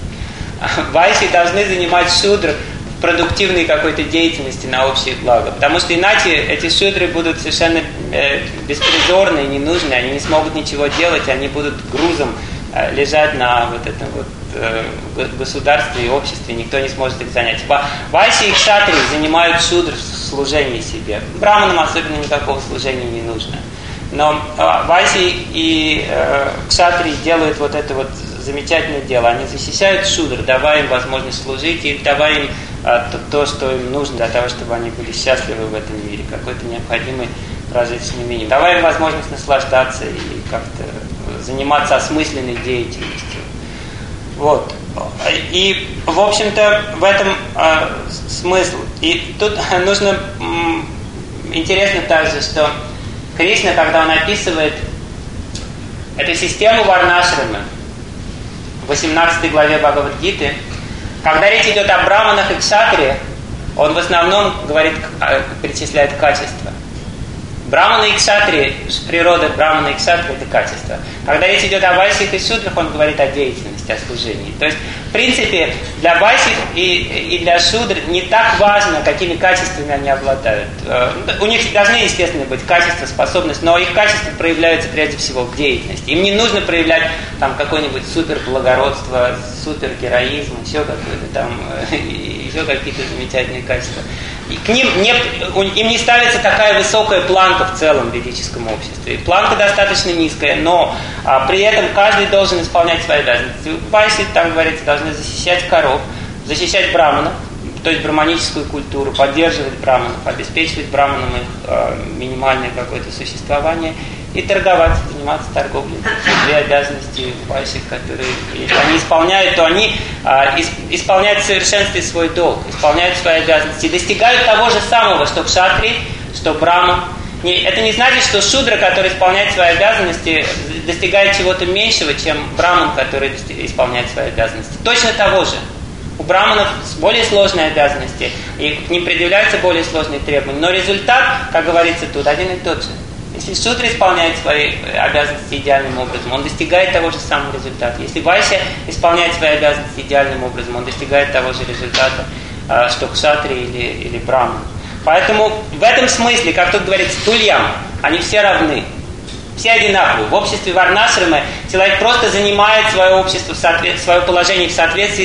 Вайши должны занимать шудр в продуктивной какой-то деятельности на общее благо. Потому что иначе эти шудры будут совершенно беспризорные, ненужные, они не смогут ничего делать, они будут грузом лежать на вот этом вот государстве и обществе, никто не сможет их занять. Вайши и кшатрии занимают шудр в служении себе. Браманам особенно никакого служения не нужно. Но вайши и кшатрии делают вот это вот замечательное дело. Они защищают шудр, давая им возможность служить и давая им то, что им нужно для того, чтобы они были счастливы в этом мире, какой-то необходимый прожиточный минимум. Давая им возможность наслаждаться и как-то заниматься осмысленной деятельностью. Вот. И, в общем-то, в этом смысл. И тут нужно... Интересно также, что Кришна, когда он описывает эту систему варнашрамы в 18 главе Бхагавад-гиты, когда речь идет о браманах и кшатриях, он в основном перечисляет качества. Браманы и кшатрии, природа брамана и кшатрии – это качество. Когда речь идет о вайших и шудрах, он говорит о деятельности, о служении. То есть, в принципе, для вайших и для шудр не так важно, какими качествами они обладают. У них должны, естественно, быть качества, способность, но их качества проявляются прежде всего в деятельности. Им не нужно проявлять там какое-нибудь суперблагородство, супергероизм, еще какое-то там, еще какие-то замечательные качества. И к ним им не ставится такая высокая планка в целом в ведическом обществе. Планка достаточно низкая, но при этом каждый должен исполнять свои обязанности. Вайши, там говорится, должны защищать коров, защищать браманов, то есть браманическую культуру, поддерживать браманов, обеспечивать браманам их минимальное какое-то существование и торговать, заниматься торговлей. Две обязанности вайши, которые если они исполняют, то они исполняют в совершенстве свой долг, исполняют свои обязанности и достигают того же самого, что кшатри, что браман. Это не значит, что шудра, который исполняет свои обязанности, достигает чего-то меньшего, чем браман, который исполняет свои обязанности. Точно того же. У браманов более сложные обязанности, и к ним предъявляются более сложные требования. Но результат, как говорится тут, один и тот же. Если шудра исполняет свои обязанности идеальным образом, он достигает того же самого результата. Если вайшя исполняет свои обязанности идеальным образом, он достигает того же результата, что кшатри или браман. Поэтому в этом смысле, как тут говорится, тульям, они все равны. Все одинаковые. В обществе варнашрамы человек просто занимает свое общество, свое положение в соответствии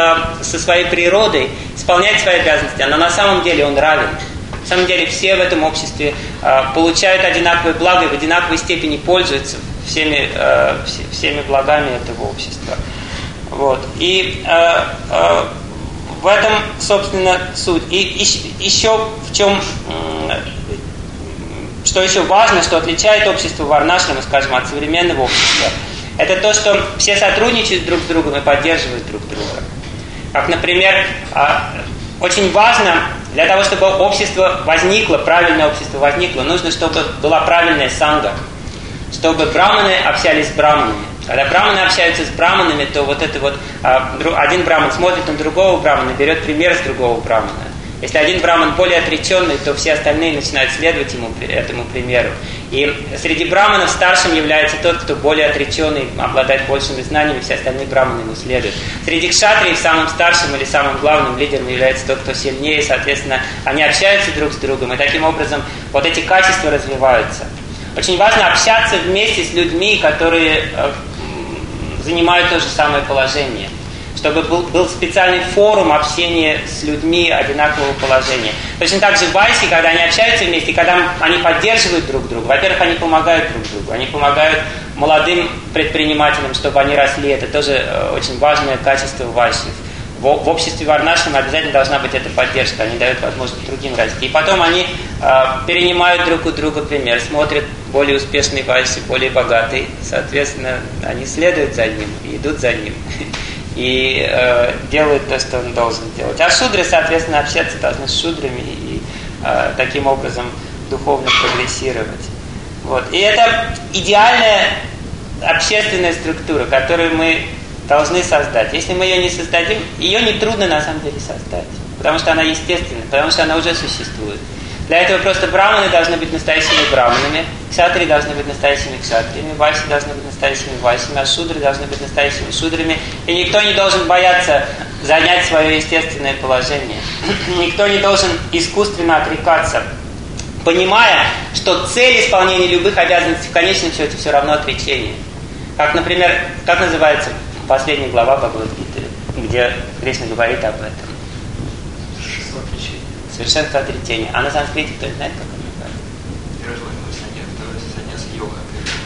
со своей природой, исполняет свои обязанности, но на самом деле он равен. На самом деле все в этом обществе получают одинаковые блага и в одинаковой степени пользуются всеми благами этого общества. Вот. И в этом, собственно, суть. И еще в чем, что еще важно, что отличает общество Варнашрама, скажем, от современного общества, это то, что все сотрудничают друг с другом и поддерживают друг друга. Как, например, очень важно для того, чтобы общество возникло, правильное общество возникло, нужно, чтобы была правильная санга, чтобы браманы общались с браманами. Когда браманы общаются с браманами, то вот это вот один браман смотрит на другого брамана, берет пример с другого брамана. Если один браман более отреченный, то все остальные начинают следовать этому примеру. И среди браманов старшим является тот, кто более отреченный, обладает большими знаниями, все остальные браманы ему следуют. Среди кшатриев самым старшим или самым главным лидером является тот, кто сильнее, соответственно, они общаются друг с другом, и таким образом вот эти качества развиваются. Очень важно общаться вместе с людьми, которые занимают то же самое положение. Чтобы был специальный форум общения с людьми одинакового положения. Точно так же вайси, когда они общаются вместе, когда они поддерживают друг друга, во-первых, они помогают друг другу, они помогают молодым предпринимателям, чтобы они росли. Это тоже очень важное качество вайсов. В обществе Варнашрама обязательно должна быть эта поддержка, они дают возможность другим расти. И потом они перенимают друг у друга пример, смотрят более успешные вайсы, более богатые, соответственно, они следуют за ним и идут за ним. И делают то, что он должен делать. А шудры, соответственно, общаться должны с шудрами и таким образом духовно прогрессировать. Вот. И это идеальная общественная структура, которую мы должны создать. Если мы ее не создадим, ее нетрудно на самом деле создать, потому что она естественна, потому что она уже существует. Для этого просто браманы должны быть настоящими браманами, кшатрии должны быть настоящими кшатриями, вайси должны быть настоящими вайсами, а шудры должны быть настоящими шудрами. И никто не должен бояться занять свое естественное положение. Никто не должен искусственно отрекаться, понимая, что цель исполнения любых обязанностей в конечном счете все равно отречение. Как, например, как называется последняя глава Бхагавад-гиты, где Кришна говорит об этом? Совершенство отречения. А на санскрите кто знает, как он называется? Первая глава саньяса-йога.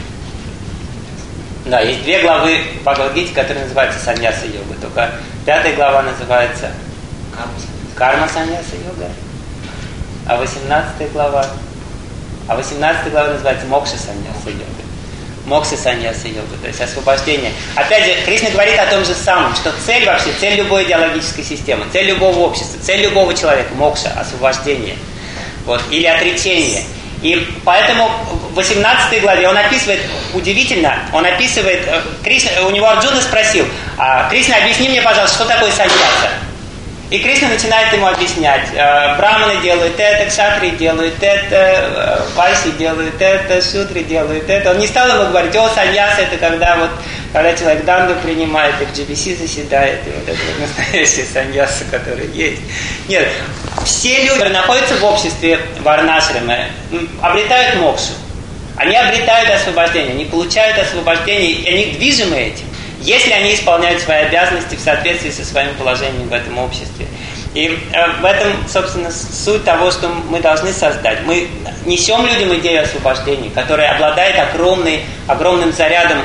Да, есть две главы в Бхагавад-гите, которые называются саньяса-йога. Только 5 глава называется карма-саньяса-йога. А 18 глава называется мокша-саньяса-йога. Мокша-саньяса-йога, то есть освобождение. Опять же, Кришна говорит о том же самом, что цель вообще, цель любой идеологической системы, цель любого общества, цель любого человека, мокша, освобождение, вот, или отречение. И поэтому в 18 главе он описывает, удивительно, он описывает, Кришна, у него Арджуна спросил: Кришна, объясни мне, пожалуйста, что такое саньяса? И Кришна начинает ему объяснять. Браманы делают это, кшатрии делают это, вайси делают это, шудры делают это. Он не стал ему говорить: о, саньяса, это когда человек данду принимает и в GBC заседает, и вот это вот настоящая саньяса, которая есть. Нет, все люди, которые находятся в обществе Варнашрама, обретают мокшу. Они обретают освобождение, они получают освобождение, и они движимы этим, если они исполняют свои обязанности в соответствии со своим положением в этом обществе. И в этом, собственно, суть того, что мы должны создать. Мы несем людям идею освобождения, которая обладает огромным зарядом,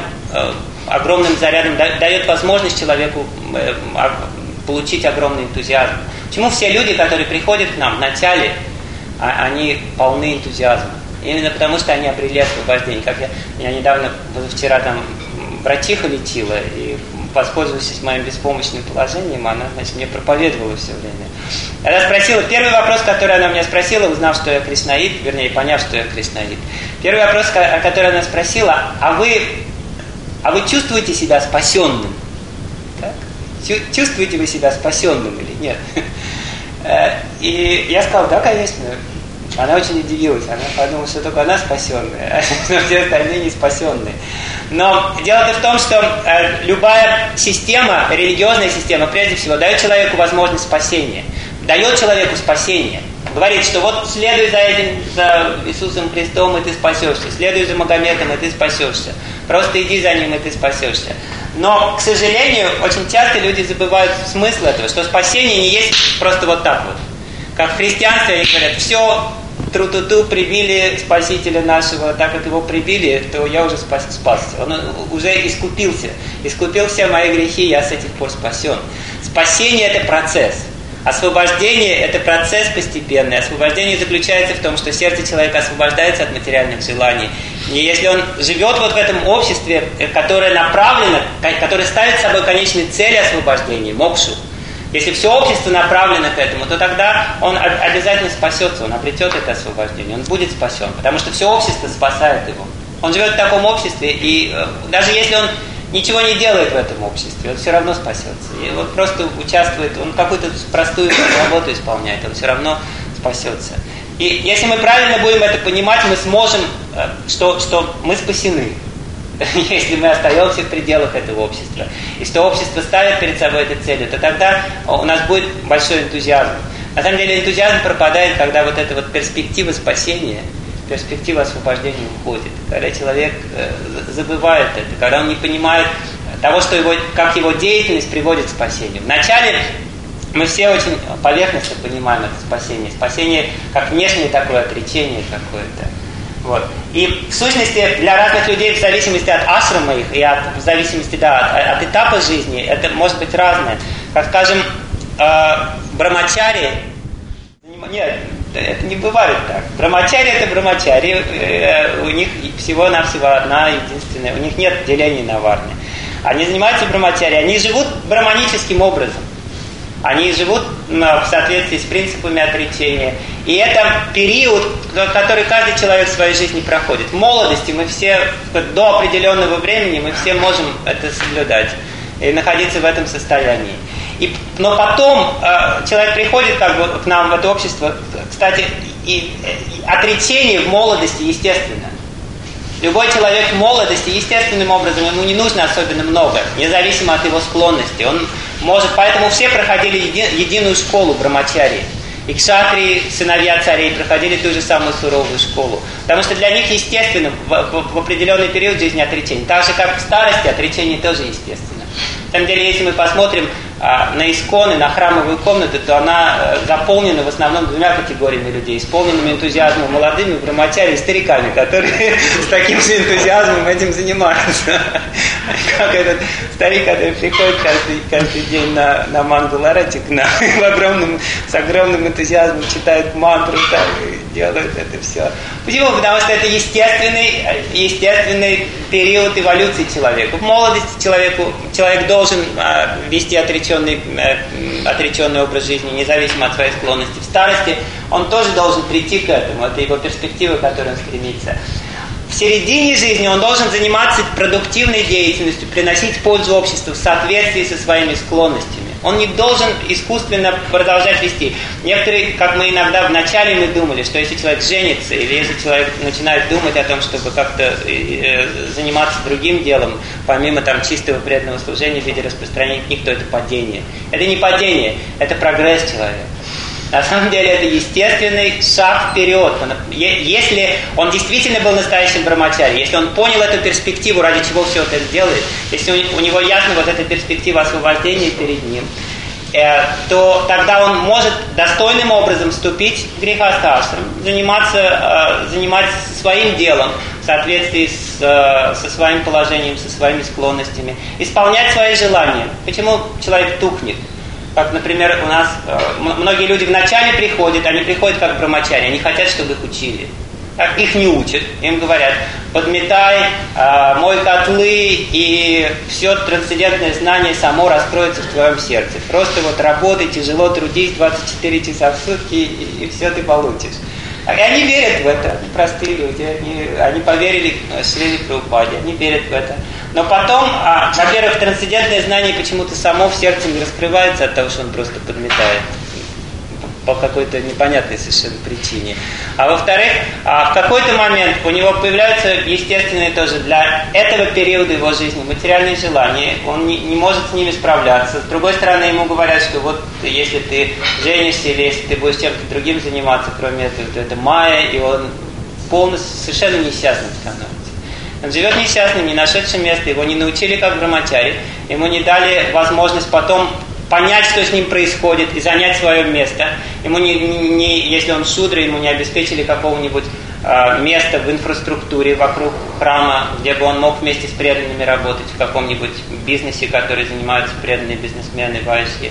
дает возможность человеку получить огромный энтузиазм. Почему все люди, которые приходят к нам в начале, они полны энтузиазма? Именно потому, что они обрели освобождение. Как я недавно, вчера там врачиха лечила, и, воспользовавшись моим беспомощным положением, она, мне проповедовала все время. Она спросила, первый вопрос, который она меня спросила, узнав, что я кришнаит, вернее, поняв, что я кришнаит. Первый вопрос, который она спросила: а вы чувствуете себя спасенным? Так? Чувствуете вы себя спасенным или нет? И я сказал: да, конечно. Она очень удивилась, она подумала, что только она спасенная, но все остальные не спасенные. Но дело-то в том, что любая система, религиозная система, прежде всего, дает человеку возможность спасения. Дает человеку спасение. Говорит, что вот следуй за Иисусом Христом, и ты спасешься. Следуй за Магометом, и ты спасешься. Просто иди за ним, и ты спасешься. Но, к сожалению, очень часто люди забывают смысл этого, что спасение не есть просто вот так вот. Как в христианстве они говорят: все, тру-ту-ту, прибили Спасителя нашего, так как его прибили, то я уже спасся. Он уже искупился. Искупил все мои грехи, я с этих пор спасен. Спасение – это процесс. Освобождение – это процесс постепенный. Освобождение заключается в том, что сердце человека освобождается от материальных желаний. И если он живет вот в этом обществе, которое направлено, которое ставит собой конечной цель освобождения – мокшу, если все общество направлено к этому, то тогда он обязательно спасется, он обретет это освобождение, он будет спасен, потому что все общество спасает его. Он живет в таком обществе, и даже если он ничего не делает в этом обществе, он все равно спасется. И вот просто участвует, он какую-то простую работу исполняет, он все равно спасется. И если мы правильно будем это понимать, мы сможем, что мы спасены, если мы остаемся в пределах этого общества. И что общество ставит перед собой этой целью, то тогда у нас будет большой энтузиазм. На самом деле энтузиазм пропадает, когда вот эта вот перспектива спасения, перспектива освобождения уходит. Когда человек забывает это, когда он не понимает того, как его деятельность приводит к спасению. Вначале мы все очень поверхностно понимаем это спасение. Спасение как внешнее такое отречение какое-то. Вот. И в сущности для разных людей в зависимости от ашрама их и в зависимости от этапа жизни это может быть разное. Как скажем, брамачари, нет, это не бывает так. Брамачари это брамачари, у них всего-навсего одна единственная, у них нет деления на варны. Они занимаются брамачари, они живут браманическим образом. Они живут в соответствии с принципами отречения. И это период, который каждый человек в своей жизни проходит. В молодости мы все, до определенного времени, мы все можем это соблюдать и находиться в этом состоянии. Но потом человек приходит к нам в это общество. Кстати, и отречение в молодости естественно. Любой человек в молодости естественным образом, ему не нужно особенно много, независимо от его склонности. Он может, поэтому все проходили единую школу брамачари. И кшатрии, сыновья царей, проходили ту же самую суровую школу. Потому что для них естественно в определенный период жизни отречение. Так же, как в старости, отречение тоже естественно. На самом деле, если мы посмотрим на исконы, на храмовую комнату, то она заполнена в основном двумя категориями людей. Исполненными энтузиазмом молодыми брамачари и стариками, которые с таким же энтузиазмом этим занимаются. Как этот старик, который приходит каждый день на Мангаларати к нам, с огромным энтузиазмом читает мантру и делает это все. Почему? Потому что это естественный период эволюции человека. В молодости человек должен вести отреченный образ жизни, независимо от своей склонности. В старости он тоже должен прийти к этому. Это его перспектива, к которой он стремится. В середине жизни он должен заниматься продуктивной деятельностью, приносить пользу обществу в соответствии со своими склонностями. Он не должен искусственно продолжать вести. Некоторые, как мы иногда вначале мы думали, что если человек женится, или если человек начинает думать о том, чтобы как-то заниматься другим делом, помимо чистого преданного служения в виде распространения книг, то это падение. Это не падение, это прогресс человека. На самом деле это естественный шаг вперед. Если он действительно был настоящим брамачари, если он понял эту перспективу, ради чего все это делает, если у него ясна вот эта перспектива освобождения перед ним, то тогда он может достойным образом вступить в грехасташрам, заниматься своим делом в соответствии со своим положением, со своими склонностями, исполнять свои желания. Почему человек тухнет? Как, например, у нас многие люди вначале приходят, они приходят как брамачари, они хотят, чтобы их учили. Их не учат, им говорят: подметай, мой котлы, и все трансцендентное знание само раскроется в твоем сердце. Просто работай, тяжело трудись 24 часа в сутки, и все ты получишь. И они верят в это, простые люди, они поверили Шриле Прабхупаде, они верят в это. Но потом, во-первых, трансцендентное знание почему-то само в сердце не раскрывается от того, что он просто подметает по какой-то непонятной совершенно причине. А во-вторых, в какой-то момент у него появляются естественные тоже для этого периода его жизни материальные желания, он не может с ними справляться. С другой стороны, ему говорят, что вот если ты женишься или если ты будешь чем-то другим заниматься, кроме этого, то это майя, и он полностью совершенно несчастным становится. Он живет несчастным, не нашедшим места, его не научили как брамачари, ему не дали возможность потом понять, что с ним происходит, и занять свое место. Ему если он шудра, ему не обеспечили какого-нибудь места в инфраструктуре вокруг храма, где бы он мог вместе с преданными работать в каком-нибудь бизнесе, который занимаются преданные бизнесмены, вайши.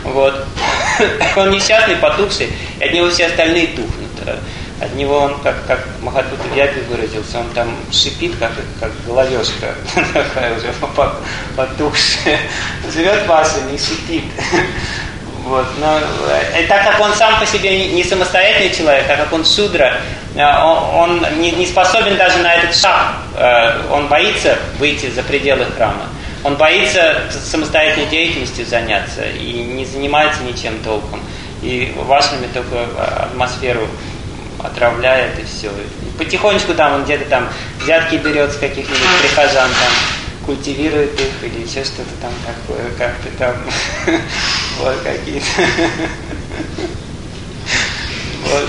Вот. Он несчастный, потухший, и от него все остальные тухнут. От него он, как Махатбута Вьяпи выразился, он там шипит, как головешка, такая уже потухшая. Живет в ашраме и шипит. Вот. Но, так как он сам по себе не самостоятельный человек, так как он шудра, он не способен даже на этот шаг. Он боится выйти за пределы храма. Он боится самостоятельной деятельностью заняться и не занимается ничем толком. И в ашраме только атмосферу отравляет и все. И потихонечку там он где-то там взятки берет с каких-нибудь прихожан, там культивирует их или еще что-то там такое, как-то там вот какие-то. Вот.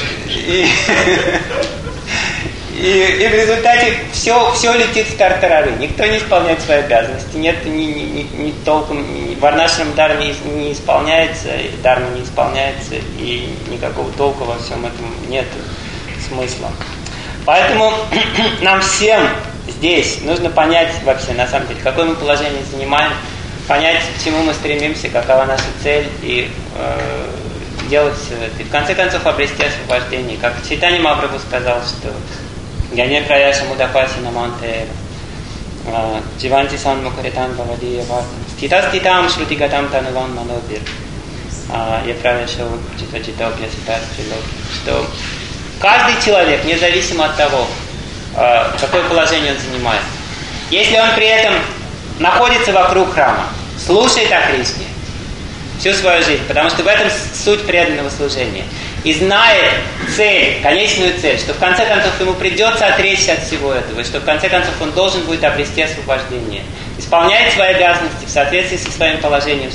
И в результате все летит в тартарары. Никто не исполняет свои обязанности. Нет ни толком, варнашрам дарма не исполняется, дарма не исполняется, и никакого толка во всем этом нет смысла. Поэтому нам всем здесь нужно понять вообще, на самом деле, какое мы положение занимаем, понять, к чему мы стремимся, какова наша цель, и делать все это. И в конце концов обрести освобождение. Как Чайтанья Махапрабху сказал, что Гане Краяша Мудапаси Наманте Дживанти Сан Мукаритан Бавадия Ватан Ститам Шрутигатам Тануван Манобир. Я правильно шел читал что каждый человек, независимо от того, какое положение он занимает, если он при этом находится вокруг храма, слушает о Кришне всю свою жизнь, потому что в этом суть преданного служения, и знает цель, конечную цель, что в конце концов ему придется отречься от всего этого, и что в конце концов он должен будет обрести освобождение, исполняет свои обязанности в соответствии со своим положением.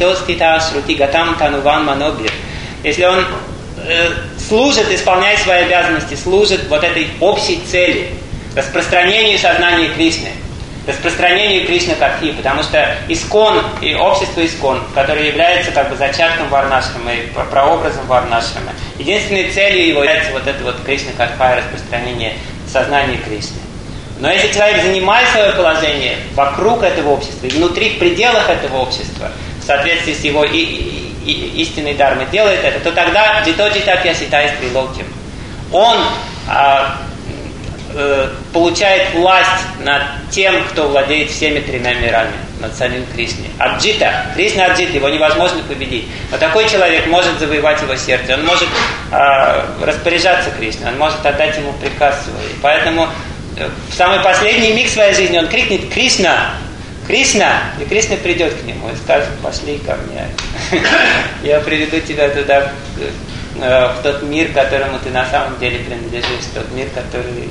Если он служит, исполняет свои обязанности, служит вот этой общей цели, распространению сознания Кришны, распространению Кришны Катхи, потому что Искон и общество Искон, которое является как бы зачатком Варнашрама и прообразом Варнашрама, единственной целью его является вот это вот Кришна Катха, распространение сознания Кришны. Но если человек занимает свое положение вокруг этого общества и внутри, в пределах этого общества, в соответствии с его истинной дармой делает это, то тогда он получает власть над тем, кто владеет всеми тремя мирами, над самим Кришной. Аджита, Кришна Аджита, его невозможно победить. Но такой человек может завоевать его сердце, он может распоряжаться Кришной, он может отдать ему приказ свой. Поэтому в самый последний миг своей жизни он крикнет «Кришна! Кришна!» И Кришна придет к нему и скажет: «Пошли ко мне, я приведу тебя туда, в тот мир, которому ты на самом деле принадлежишь, в тот мир, который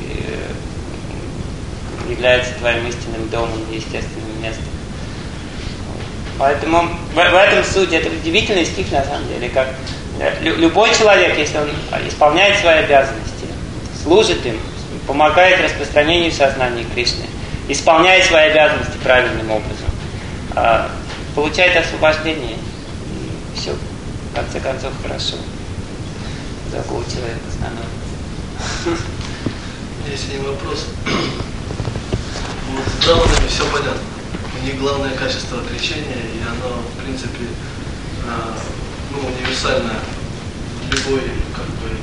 является твоим истинным домом, естественным местом». Поэтому в этом суть. Это удивительный стих на самом деле, как любой человек, если он исполняет свои обязанности, служит им, помогает распространению сознания Кришны, исполняет свои обязанности правильным образом, получает освобождение, и все, в конце концов, хорошо. Такого человека становится. Есть один вопрос. Вот с браманами все понятно. У них главное качество отречения, и оно, в принципе, универсальное. Любой, как бы,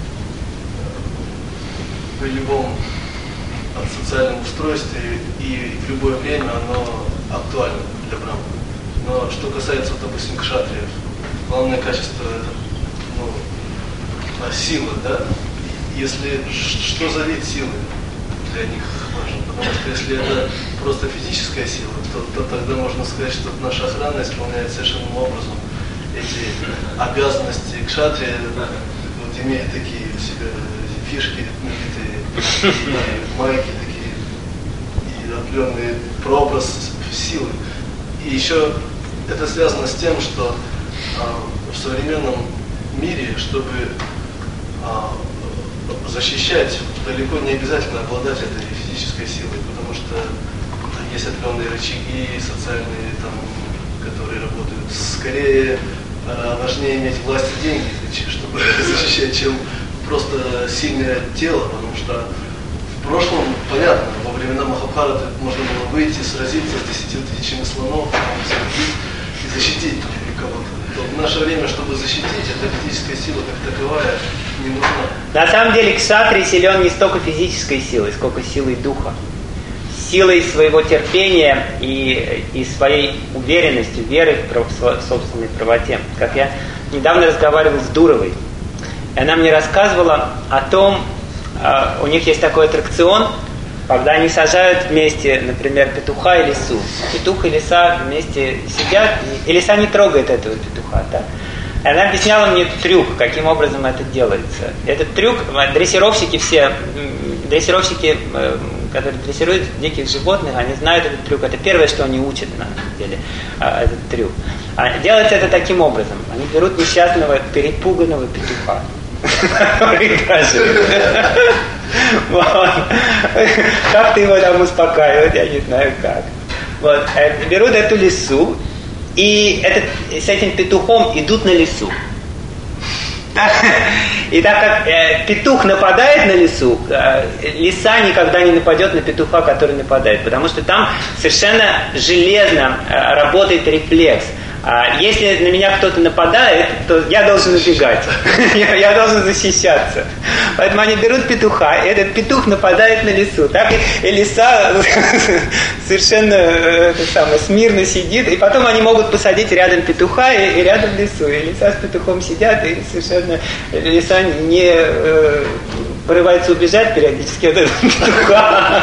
в любом социальном устройстве и в любое время оно актуально для брамана. Но что касается, допустим, кшатриев, главное качество это сила, да? Если что за вид силы для них важен, потому что если это просто физическая сила, то тогда можно сказать, что наша охрана исполняет совершенным образом эти обязанности кшатрия, вот имея такие у себя фишки набитые, и майки такие, и определенный прообраз силы. И еще это связано с тем, что в современном мире, чтобы защищать, далеко не обязательно обладать этой физической силой, потому что есть определенные рычаги социальные, там, которые работают. Скорее важнее иметь власть и деньги, чтобы защищать, чем просто сильное тело, потому что в прошлом, понятно, во времена Махабхараты можно было выйти, сразиться с 10 000 слонов, и защитить кого-то. то в наше время, чтобы защитить, эта физическая сила как таковая не нужна. На самом деле кшатрий силен не столько физической силой, сколько силой духа. Силой своего терпения и своей уверенностью, верой в собственной правоте. Как я недавно разговаривал с Дуровой, и она мне рассказывала о том, у них есть такой аттракцион, когда они сажают вместе, например, петуха и лису. Петух и лиса вместе сидят, и лиса не трогает этого петуха. Да? И она объясняла мне трюк, каким образом это делается. Этот трюк, дрессировщики, которые дрессируют диких животных, они знают этот трюк. Это первое, что они учат, на самом деле, этот трюк. Делается это таким образом. Они берут несчастного, перепуганного петуха. Как ты его там успокаивают, я не знаю как. Вот. Берут эту лису и с этим петухом идут на лису. И так как петух нападает на лису, лиса никогда не нападет на петуха, который нападает, потому что там совершенно железно работает рефлекс. Если на меня кто-то нападает, то я должен убегать. Я должен защищаться. Поэтому они берут петуха, и этот петух нападает на лису. Так и лиса совершенно смирно сидит. И потом они могут посадить рядом петуха и рядом лису. И лиса с петухом сидят, и совершенно лиса не порывается убежать периодически от этого петуха.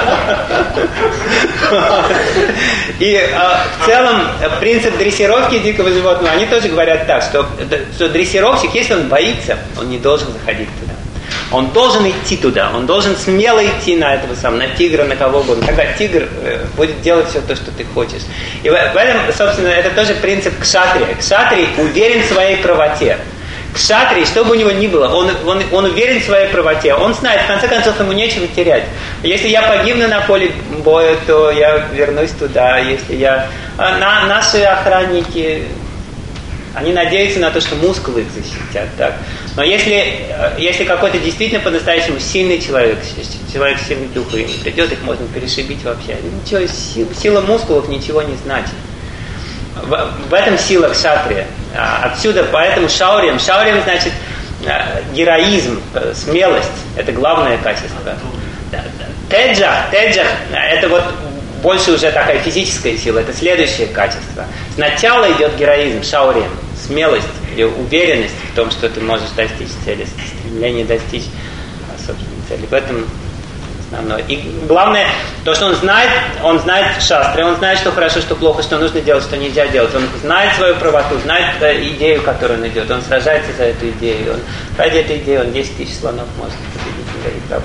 И в целом принцип дрессировки дикого животного, они тоже говорят так, что дрессировщик, если он боится, он не должен заходить туда. Он должен идти туда, он должен смело идти на тигра, на кого угодно. Тогда тигр будет делать все то, что ты хочешь. И в этом, собственно, это тоже принцип кшатрия. Кшатрий уверен в своей правоте. Кшатрий, что бы у него ни было, он уверен в своей правоте. Он знает, в конце концов, ему нечего терять. Если я погибну на поле боя, то я вернусь туда. Если наши охранники, они надеются на то, что мускулы их защитят. Так? Но если какой-то действительно по-настоящему сильный человек с сильным духом придет, их можно перешибить вообще. Ничего, сила мускулов ничего не значит. В этом сила кшатрия. Отсюда, поэтому шауриям значит героизм, смелость. Это главное качество. Теджах, это вот больше уже такая физическая сила, это следующее качество. Сначала идет героизм, шауриям, смелость, или уверенность в том, что ты можешь достичь цели, стремление достичь собственной цели. В этом основное. И главное, то, что он знает шастры, он знает, что хорошо, что плохо, что нужно делать, что нельзя делать. Он знает свою правоту, знает идею, которую он идет. Он сражается за эту идею. Ради этой идеи он 10 тысяч слонов может победить, не говорит правду.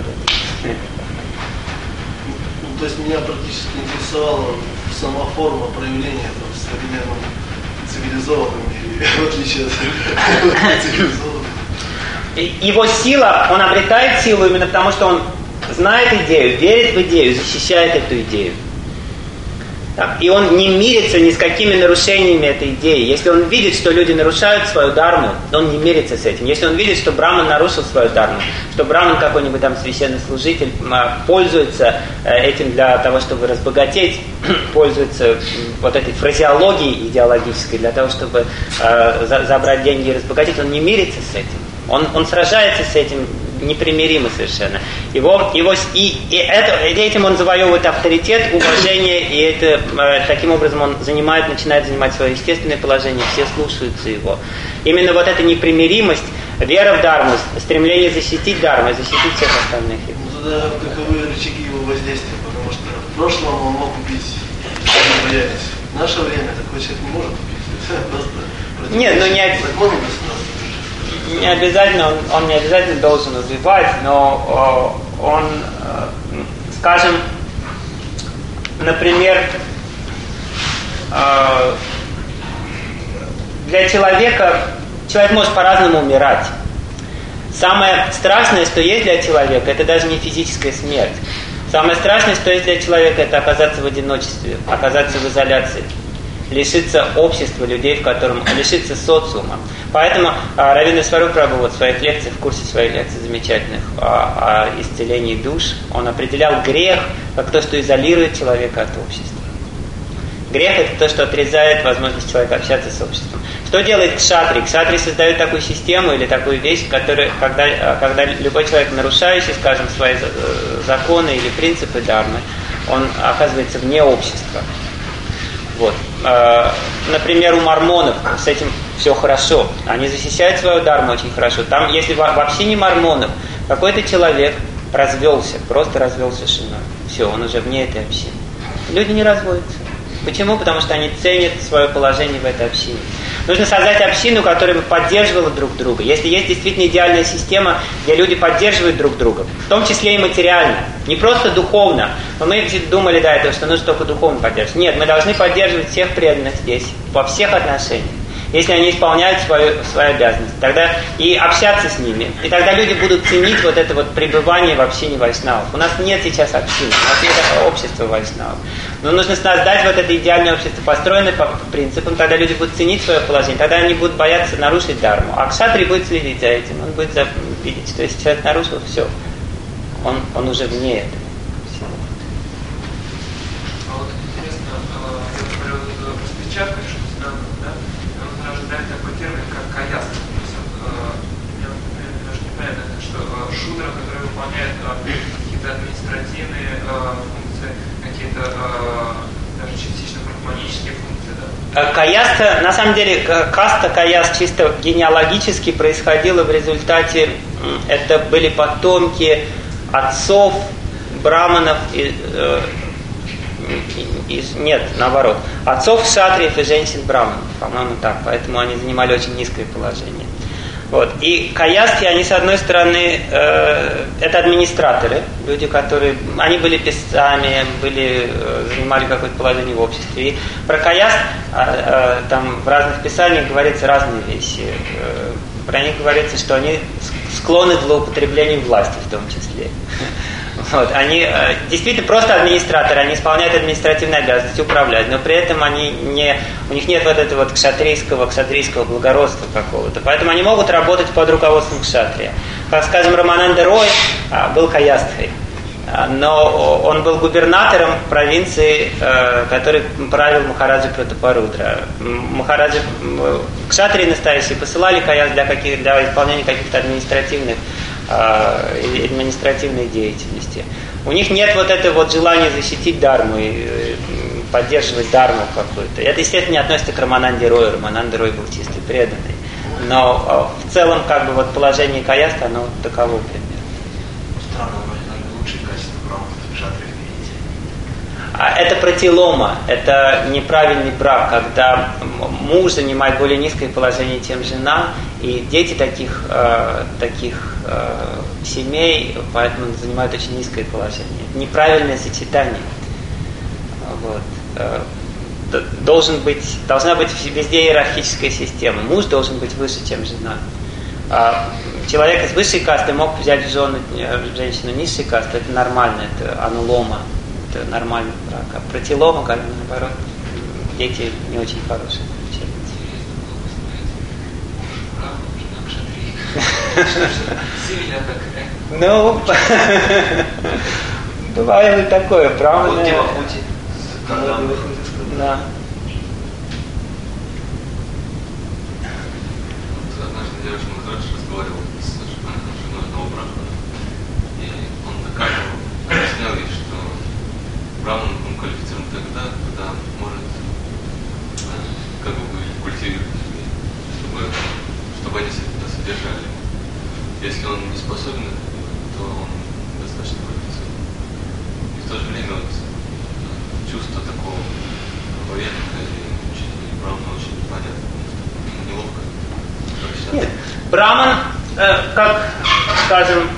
То есть меня практически интересовала сама форма проявления в современном цивилизованном мире, в отличие от цивилизованного. Его сила, он обретает силу именно потому, что он знает идею, верит в идею, защищает эту идею. Так? И он не мирится ни с какими нарушениями этой идеи. Если он видит, что люди нарушают свою дарму, он не мирится с этим. Если он видит, что браман нарушил свою дарму, что браман какой-нибудь там священнослужитель пользуется этим для того, чтобы разбогатеть, пользуется вот этой фразеологией идеологической для того, чтобы забрать деньги и разбогатеть, он не мирится с этим. Он сражается с этим непримиримо совершенно. Этим он завоевывает авторитет, уважение, и таким образом он начинает занимать свое естественное положение, все слушаются его. Именно вот эта непримиримость, вера в дарму, стремление защитить дарму и защитить всех остальных. Тогда каковы рычаги его воздействия? Потому что в прошлом он мог убить, не боялись. В наше время такой человек не может убить. Нет, не обязательно, он не обязательно должен убивать, но он, скажем, например, для человека, человек может по-разному умирать. Самое страшное, что есть для человека, это даже не физическая смерть. Самое страшное, что есть для человека, это оказаться в одиночестве, оказаться в изоляции, лишиться общества людей, лишиться социума. Поэтому Раввин Сваруп Прабху в своих лекциях, в курсе своих лекций замечательных о исцелении душ, он определял грех как то, что изолирует человека от общества. Грех – это то, что отрезает возможность человека общаться с обществом. Что делает кшатри? Кшатри создает такую систему или такую вещь, которая, когда любой человек, нарушающий, скажем, свои законы или принципы дхармы, он оказывается вне общества. Вот. Например, у мормонов с этим все хорошо. Они защищают свою дхарму очень хорошо. Там, если в общине мормонов какой-то человек развелся, просто развелся с женой, все, он уже вне этой общины. Люди не разводятся. Почему? Потому что они ценят свое положение в этой общине. Нужно создать общину, которая бы поддерживала друг друга. Если есть действительно идеальная система, где люди поддерживают друг друга, в том числе и материально, не просто духовно. Но мы думали до этого, что нужно только духовно поддерживать. Нет, мы должны поддерживать всех преданных здесь, во всех отношениях, если они исполняют свою обязанность. Тогда и общаться с ними. И тогда люди будут ценить вот это вот пребывание в общине вайшнавов. У нас нет сейчас общины, у нас нет общества вайшнавов. Но нужно создать вот это идеальное общество, построенное по принципам, тогда люди будут ценить свое положение, тогда они будут бояться нарушить дхарму. А кшатри будет следить за этим, он будет видеть, что если человек нарушил, все, он уже вне этого. А вот интересно, я говорю о распечатках, что он рождает такой термин, как каяст. Мне немножко непонятно, что шудра, который выполняет какие-то административные функции, какие-то даже частично брахманические функции, да? Каяста, на самом деле, каста каяст чисто генеалогически происходила в результате, это были потомки отцов, браманов, нет, наоборот, отцов кшатриев и женщин браманов, по-моему так, поэтому они занимали очень низкое положение. Вот. И каястхи, они с одной стороны, это администраторы, люди, которые, они были писцами, занимали какое-то положение в обществе. И про каяст там в разных писаниях говорится разные вещи. Про них говорится, что они склонны к злоупотреблению власти в том числе. Вот. Они действительно просто администраторы, они исполняют административные обязанности, управляют, но при этом у них нет вот этого вот кшатрийского благородства какого-то. Поэтому они могут работать под руководством кшатрия. Как, скажем, Рамананда Рой был каястхой, но он был губернатором провинции, который правил Махараджа Пратапарудра. Махараджа, кшатрии настоящие посылали каяст для исполнения каких-то административной деятельности. У них нет вот этого вот желания защитить дхарму и поддерживать дхарму какую-то. Это, естественно, не относится к Рамананде Рою. Рамананда Рой был чистый преданный. Но в целом, как бы, вот положение каяста, оно таково примерно. Странно, но лучшие качества браманов кшатриев видите. Это протилома, это неправильный брак, когда муж занимает более низкое положение, чем жена, и дети таких семей, поэтому занимают очень низкое положение. Это неправильное сочетание. Вот. Должна быть везде иерархическая система. Муж должен быть выше, чем жена. Человек из высшей касты мог взять в жену женщину низшей касты, это нормально, это анулома, это нормальный брак. А протилома, как наоборот, дети не очень хорошие. Ну, бывало и такое, правда? Да. Однажды девушка Махарадж разговаривал с женой одного брахмана, и он доказывал, объяснял ей, что брахман он квалифицирован тогда, когда может как бы культивировать людей, чтобы они себя содержали. Если он не способен, то он достаточно квалифицирован. И в то же время вот чувство такого военного или учителя брахмана очень непонятно, неловко. Нет, браман, как, скажем,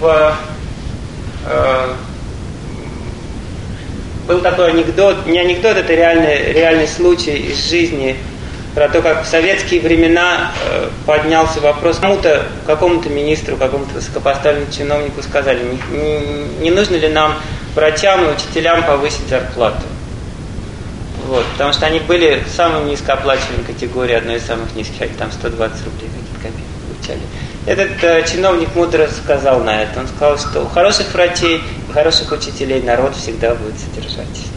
был такой анекдот, не анекдот, это реальный случай из жизни, про то, как в советские времена поднялся вопрос, какому-то министру, какому-то высокопоставленному чиновнику сказали, не нужно ли нам, врачам и учителям, повысить зарплату. Вот, потому что они были самой низкооплачиваемой категорией, одной из самых низких, они там 120 рублей какие-то копейки получали. Этот чиновник мудро сказал на это, он сказал, что у хороших врачей и хороших учителей народ всегда будет содержать.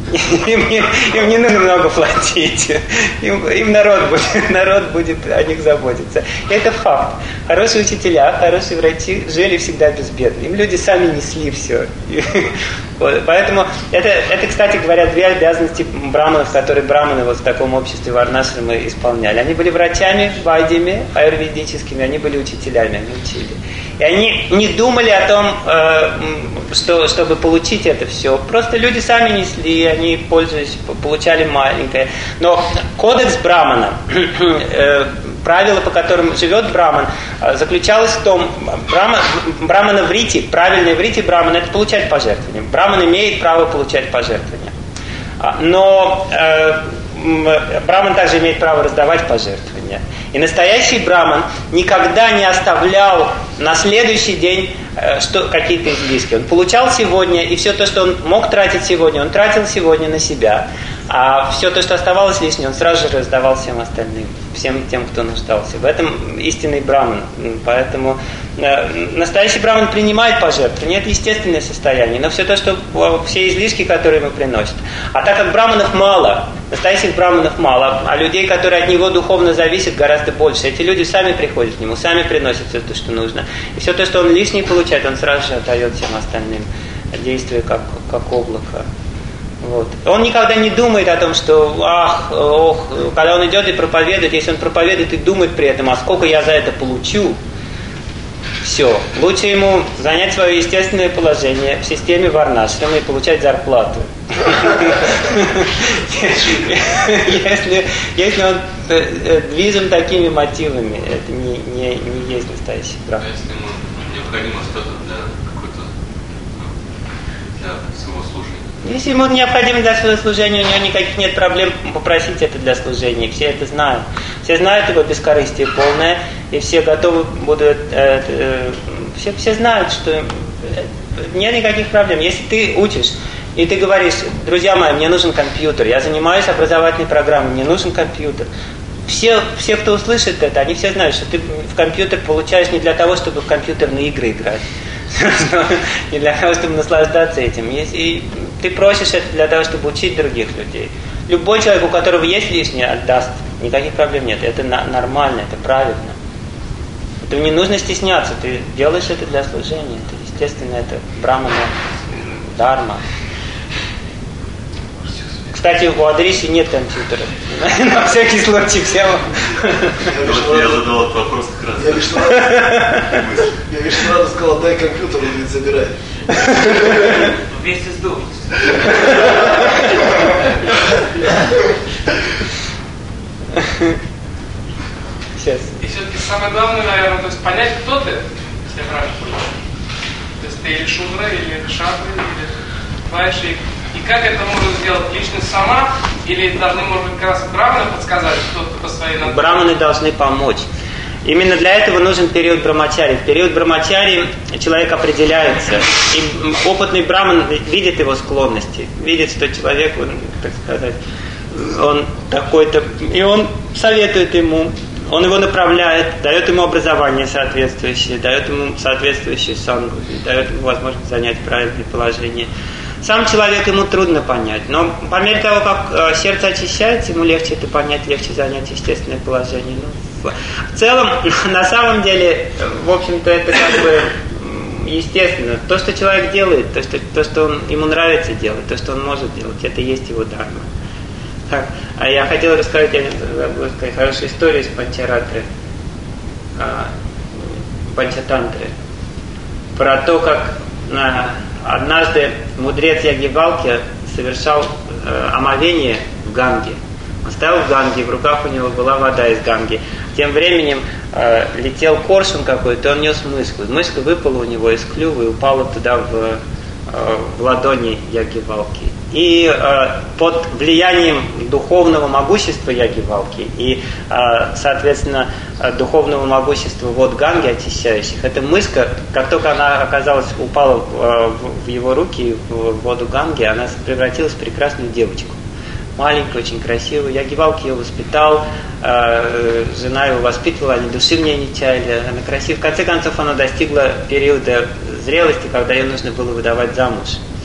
Им не нужно много платить. Им народ будет о них заботиться. Это факт. Хорошие учителя, хорошие врачи жили всегда безбедно. Им люди сами несли все. Поэтому это, кстати говоря, две обязанности браманов, которые браманы вот в таком обществе варнашрамы исполняли. Они были врачами, вайдями, аюрведическими, они были учителями, они учили. И они не думали о том, чтобы получить это все. Просто люди сами несли, они пользовались, получали маленькое. Но кодекс брамана, правила, по которым живет браман, заключалось в том, брамана в рите, правильный в рите браман, это получать пожертвования. Браман имеет право получать пожертвования. Но браман также имеет право раздавать пожертвования. И настоящий браман никогда не оставлял на следующий день какие-то излишки. Он получал сегодня, и все то, что он мог тратить сегодня, он тратил сегодня на себя. А все то, что оставалось лишнее, он сразу же раздавал всем остальным, всем тем, кто нуждался. В этом истинный браман. Поэтому настоящий браман принимает пожертвования, это естественное состояние. Но все то, что все излишки, которые ему приносят. А так как браманов мало, настоящих браманов мало, а людей, которые от него духовно зависят, гораздо больше. Эти люди сами приходят к нему, сами приносят все то, что нужно. И все то, что он лишнее получает, он сразу же отдает всем остальным, действуя как облако. Вот. Он никогда не думает о том, что когда он идет и проповедует, если он проповедует и думает при этом, а сколько я за это получу, все. Лучше ему занять свое естественное положение в системе варнашрама и получать зарплату. Если он движим такими мотивами, это не есть настоящий брахма. Если ему необходимо что-то для своего служения. Если ему необходимо для своего служения, у него никаких нет проблем попросить это для служения. Все это знают. Все знают его бескорыстие полное, и все готовы будут... Все знают, что нет никаких проблем. Если ты учишь, и ты говоришь, друзья мои, мне нужен компьютер, я занимаюсь образовательной программой, мне нужен компьютер. Все, кто услышит это, они все знают, что ты в компьютер получаешь не для того, чтобы в компьютерные игры играть. Не для того, чтобы наслаждаться этим. И ты просишь это для того, чтобы учить других людей. Любой человек, у которого есть лишнее, отдаст. Никаких проблем нет. Это нормально, это правильно. Это не нужно стесняться. Ты делаешь это для служения. Это естественно, это брамана, дарма. Кстати, у Адриши нет компьютера. На всякий случай всем. Я задал этот вопрос как раз. Я Вишнунаду сказал, дай компьютер, он говорит, забирай. Вместе с духом. Сейчас. И все-таки самое главное, наверное, то есть понять, кто ты, если я правильно понимаю. То есть ты или шудра, или кшатра, или вайши. И как это может сделать личность сама? Или должны, может быть, как раз браманы подсказать, кто по своей натуре? Браманы должны помочь. Именно для этого нужен период брамачари. В период брамачари человек определяется. И опытный браман видит его склонности. Видит, что человек, он, так сказать, он такой-то... И он советует ему, он его направляет, дает ему образование соответствующее, дает ему соответствующую сангу, дает ему возможность занять правильное положение. Сам человек, ему трудно понять, но по мере того, как сердце очищается, ему легче это понять, легче занять естественное положение. Ну, в целом, на самом деле, в общем-то, это как бы естественно. То, что человек делает, то, что ему нравится делать, то, что он может делать, это и есть его дхарма. Так, а я хотел рассказать, я забыл сказать, хорошую историю из Панчаратры, Панчатантры, про то, как однажды мудрец Ягьявалкья совершал омовение в Ганге. Он стоял в Ганге, в руках у него была вода из Ганги. Тем временем летел коршун какой-то, он нес мышку. Мышка выпала у него из клюва и упала туда в ладони Ягьявалкьи. И под влиянием духовного могущества Ягьявалкьи и, соответственно, духовного могущества вод Ганги, очищающих, эта мышка, как только она упала в его руки, в воду Ганги, она превратилась в прекрасную девочку. Маленькую, очень красивую. Ягьявалкья ее воспитал, жена его воспитывала, они души в ней не чаяли. Она красивая. В конце концов, она достигла периода зрелости, когда ее нужно было выдавать замуж.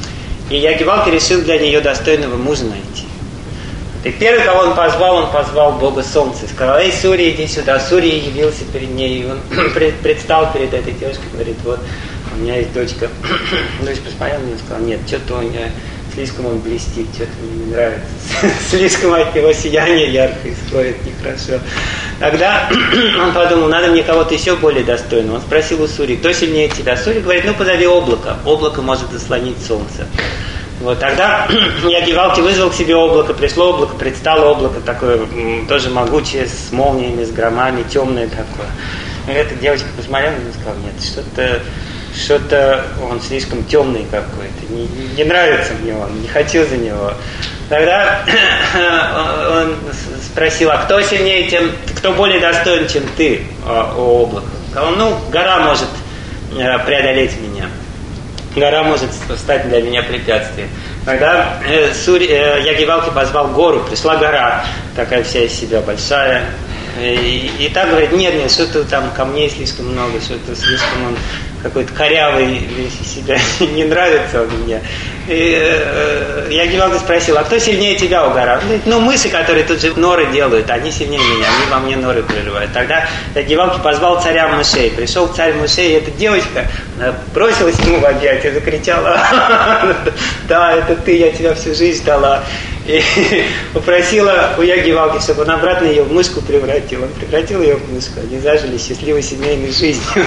И Ягивалки решил для нее достойного мужа найти. И первый, кого он позвал Бога Солнца. И сказал: эй, Сурья, иди сюда. Сурья явился перед ней, и он предстал перед этой девушкой, говорит: вот, у меня есть дочка. Дочь посмотрела на него и сказала: нет, что-то у меня слишком он блестит, что-то мне не нравится. Слишком от него сияние ярко исходит, нехорошо. Тогда он подумал: надо мне кого-то еще более достойного. Он спросил у Сурьи: кто сильнее тебя? Сурья говорит: ну, позови облако. Облако может заслонить солнце. Вот, тогда Ягивалки вызвал к себе облако, пришло облако, предстало облако такое, тоже могучее, с молниями, с громами, темное такое. И эта девочка посмотрела и сказала: нет, что-то он слишком темный какой-то, не нравится мне он, не хочу за него. Тогда он спросил: а кто сильнее, кто более достоин, чем ты, о облако? Сказал: ну, гора может преодолеть меня. Гора может стать для меня препятствием. Тогда Ягивалки позвал гору, пришла гора, такая вся из себя большая. И так говорит: нет, что-то там камней слишком много, что-то слишком он какой-то корявый весь из себя, не нравится он мне. И Ягивалки спросил: а кто сильнее тебя, о гора? Он говорит: ну, мыши, которые тут же норы делают, они сильнее меня, они во мне норы прорывают. Тогда Ягивалки позвал царя мышей. Пришел царь мышей, и эта девочка бросилась ему в объятия, закричала: да, это ты, я тебя всю жизнь ждала. И попросила у Ягивалки, чтобы он обратно ее в мышку превратил. Он превратил ее в мышку. Они зажили счастливой семейной жизнью.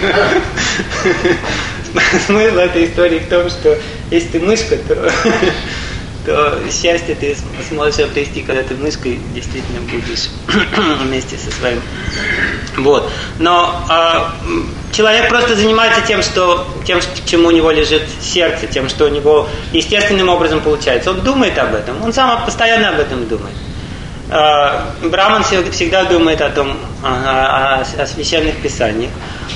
Смысл этой истории в том, что если ты мышка, то счастье ты сможешь обрести, когда ты мышкой действительно будешь вместе со своим. Вот. Но человек просто занимается тем, к чему у него лежит сердце, тем, что у него естественным образом получается. Он думает об этом, он сам постоянно об этом думает. Браман всегда думает о священных писаниях.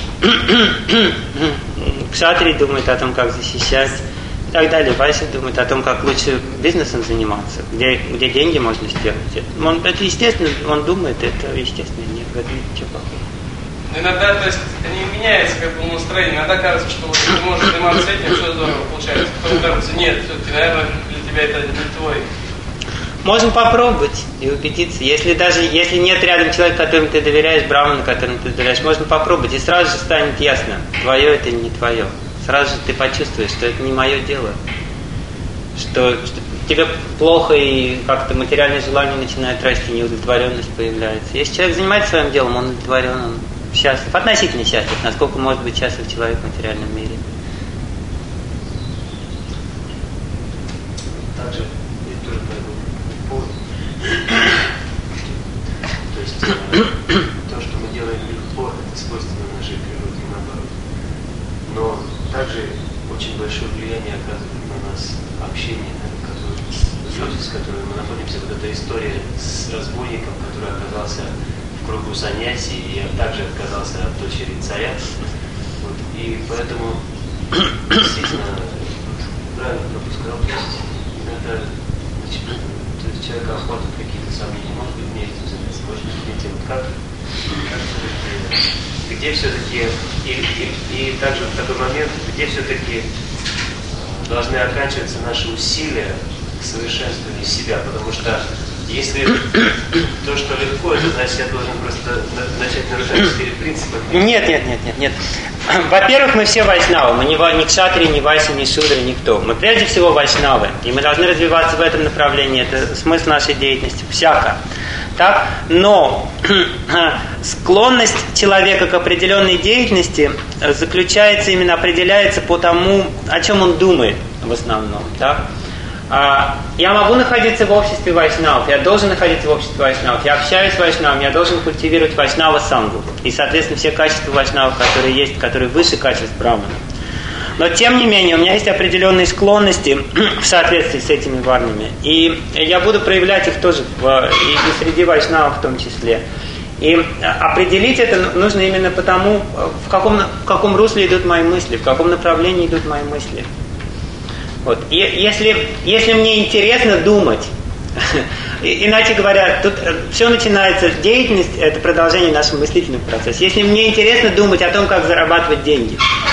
Кшатри думает о том, как защищать, и так далее. Вайши думает о том, как лучше бизнесом заниматься, где деньги можно сделать. Это естественно, он думает, это естественно, нет в этом ничего плохого. Иногда, то есть, не меняется как бы настроение. Иногда кажется, что вот ты можешь заниматься этим, что здорово получается. Потом кажется: нет, все-таки, наверное, для тебя это не твой. Можно попробовать и убедиться. Если нет рядом человека, которому ты доверяешь, браману, которому ты доверяешь, можно попробовать, и сразу же станет ясно, твое это или не твое. Сразу же ты почувствуешь, что это не мое дело. Что тебе плохо, и как-то материальное желание начинает расти, неудовлетворенность появляется. Если человек занимается своим делом, он удовлетворен, он счастлив, относительно счастлив, насколько может быть счастлив человек в материальном мире. Также я тоже по этому поводу. То есть то, что мы делаем легко, это свойственно нашей природе и наоборот. Но также очень большое влияние оказывает на нас общение, люди, с которыми мы находимся. Вот эта история с разбойником, который оказался в кругу саньяси, и также отказался от дочери царя. Вот, и поэтому действительно правильно пропускал. Иногда человек охватывает какие-то сомнения. Может быть, мне этим заняться, может быть, мне тем как где все-таки и также в такой момент, где все-таки должны оканчиваться наши усилия к совершенствованию себя, потому что если то, что легко, это значит, я должен просто начать нарушать 4 принципа. Нет. Во-первых, мы все вайшнавы. Мы не кшатри, не вайши, не шудры, никто. Мы прежде всего вайшнавы. И мы должны развиваться в этом направлении. Это смысл нашей деятельности. Всяко. Так? Но склонность человека к определенной деятельности заключается, именно определяется по тому, о чем он думает в основном. Так? Я могу находиться в обществе вайшнавов, я должен находиться в обществе вайшнавов, я общаюсь с вайшнавами, я должен культивировать вайшнава сангу. И, соответственно, все качества вайшнавов, которые есть, которые выше качеств брамана. Но, тем не менее, у меня есть определенные склонности в соответствии с этими варнами. И я буду проявлять их тоже и среди вайшнавов в том числе. И определить это нужно именно потому, в каком русле идут мои мысли, в каком направлении идут мои мысли. Вот. И если мне интересно думать, иначе говоря, тут все начинается, деятельность – это продолжение нашего мыслительного процесса. Если мне интересно думать о том, как зарабатывать деньги, и,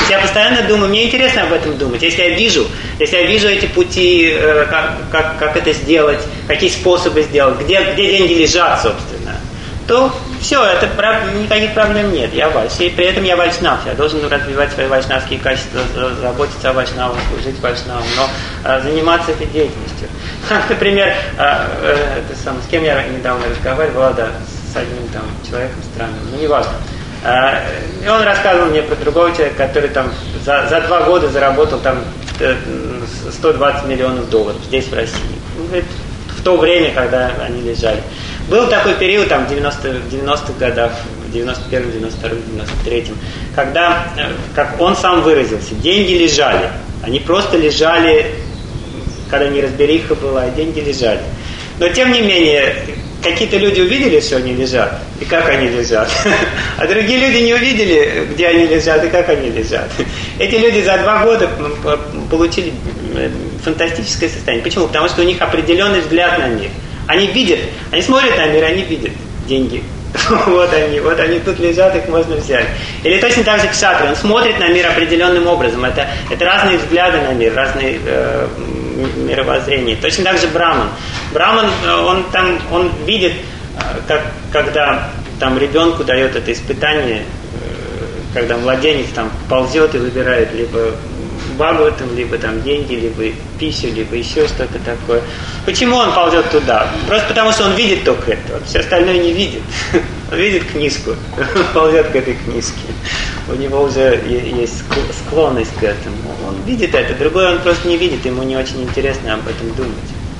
есть я постоянно думаю, мне интересно об этом думать. Если я вижу эти пути, как это сделать, какие способы сделать, где деньги лежат, собственно, то все, никаких проблем нет. Я вайш. И при этом я вайшнав. Я должен развивать свои вайшнавские качества, заботиться о вайшнавах, служить вайшнавам, но заниматься этой деятельностью. Например, с кем я недавно разговаривал, с одним там человеком странным, неважно. И он рассказывал мне про другого человека, который там за 2 года заработал там $120 миллионов здесь, в России. Он говорит, в то время, когда они лежали. Был такой период там, в 90-х годах, в 91-м, 92-м, 93-м, когда, как он сам выразился, деньги лежали. Они просто лежали, когда неразбериха была, деньги лежали. Но тем не менее, какие-то люди увидели, что они лежат, и как они лежат. А другие люди не увидели, где они лежат, и как они лежат. Эти люди за 2 года получили фантастическое состояние. Почему? Потому что у них определенный взгляд на мир. Они видят, они смотрят на мир, они видят деньги. Вот они тут лежат, их можно взять. Или точно так же кшатри, он смотрит на мир определенным образом. Это разные взгляды на мир, разные мировоззрения. Точно так же браман. Браман, он видит, когда там ребенку дает это испытание, когда младенец там ползет и выбирает либо Бхагаватам, либо там деньги, либо пищу, либо еще что-то такое. Почему он ползет туда? Просто потому, что он видит только это, все остальное не видит. Он видит книжку, он ползет к этой книжке. У него уже есть склонность к этому. Он видит это, другой он просто не видит, ему не очень интересно об этом думать.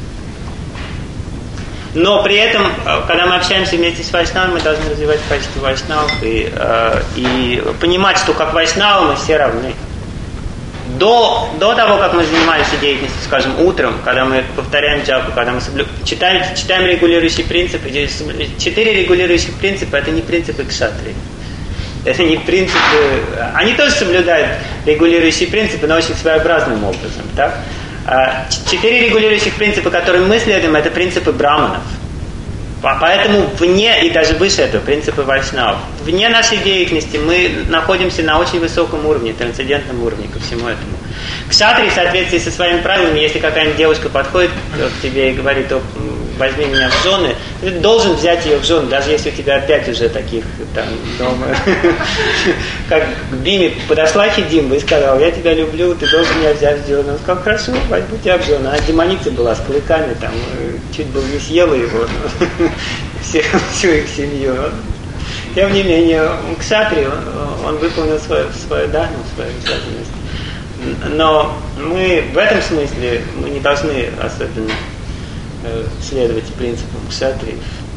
Но при этом, когда мы общаемся вместе с вайшнавами, мы должны развивать качество вайшнавов и понимать, что как вайшнавы мы все равны. До того, как мы занимаемся деятельностью, скажем, утром, когда мы повторяем джапу, когда мы читаем регулирующие принципы, 4 регулирующих принципа – это не принципы кшатри. Это не принципы… Они тоже соблюдают регулирующие принципы, но очень своеобразным образом. Так? 4 регулирующих принципа, которым мы следуем, это принципы браманов. Поэтому вне, и даже выше этого, принципы вайшнавов, вне нашей деятельности мы находимся на очень высоком уровне, трансцендентном уровне ко всему этому. Кшатри, в соответствии со своими правилами, если какая-нибудь девушка подходит к тебе и говорит, возьми меня в жены, ты должен взять ее в жены, даже если у тебя 5 уже таких там дома. Как к Биме подошла Хидимба и сказала, я тебя люблю, ты должен меня взять в жены. Он сказал, хорошо, возьму тебя в жены. А демоница была с клыками, там, чуть было не съела его, всю их семью. Тем не менее, кшатри, он выполнил свою данную, свою обязанность. Но мы в этом смысле мы не должны особенно следовать принципам кшатри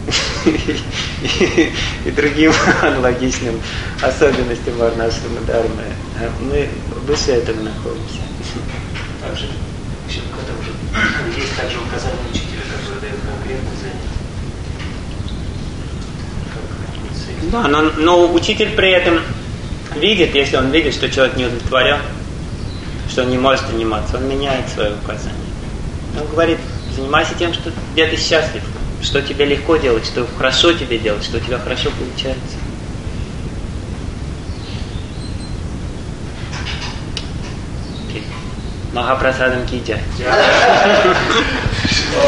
и другим аналогичным особенностям варнашрама дхармы. Мы выше этого находимся. Также есть также указания учителя, которые дают конкретные занятия. Да, но учитель при этом видит, если он видит, что человек не удовлетворен, что он не может заниматься, он меняет свои указания. Он говорит, занимайся тем, где ты счастлив, что тебе легко делать, что хорошо тебе делать, что у тебя хорошо получается. Махапрасадам ки джай.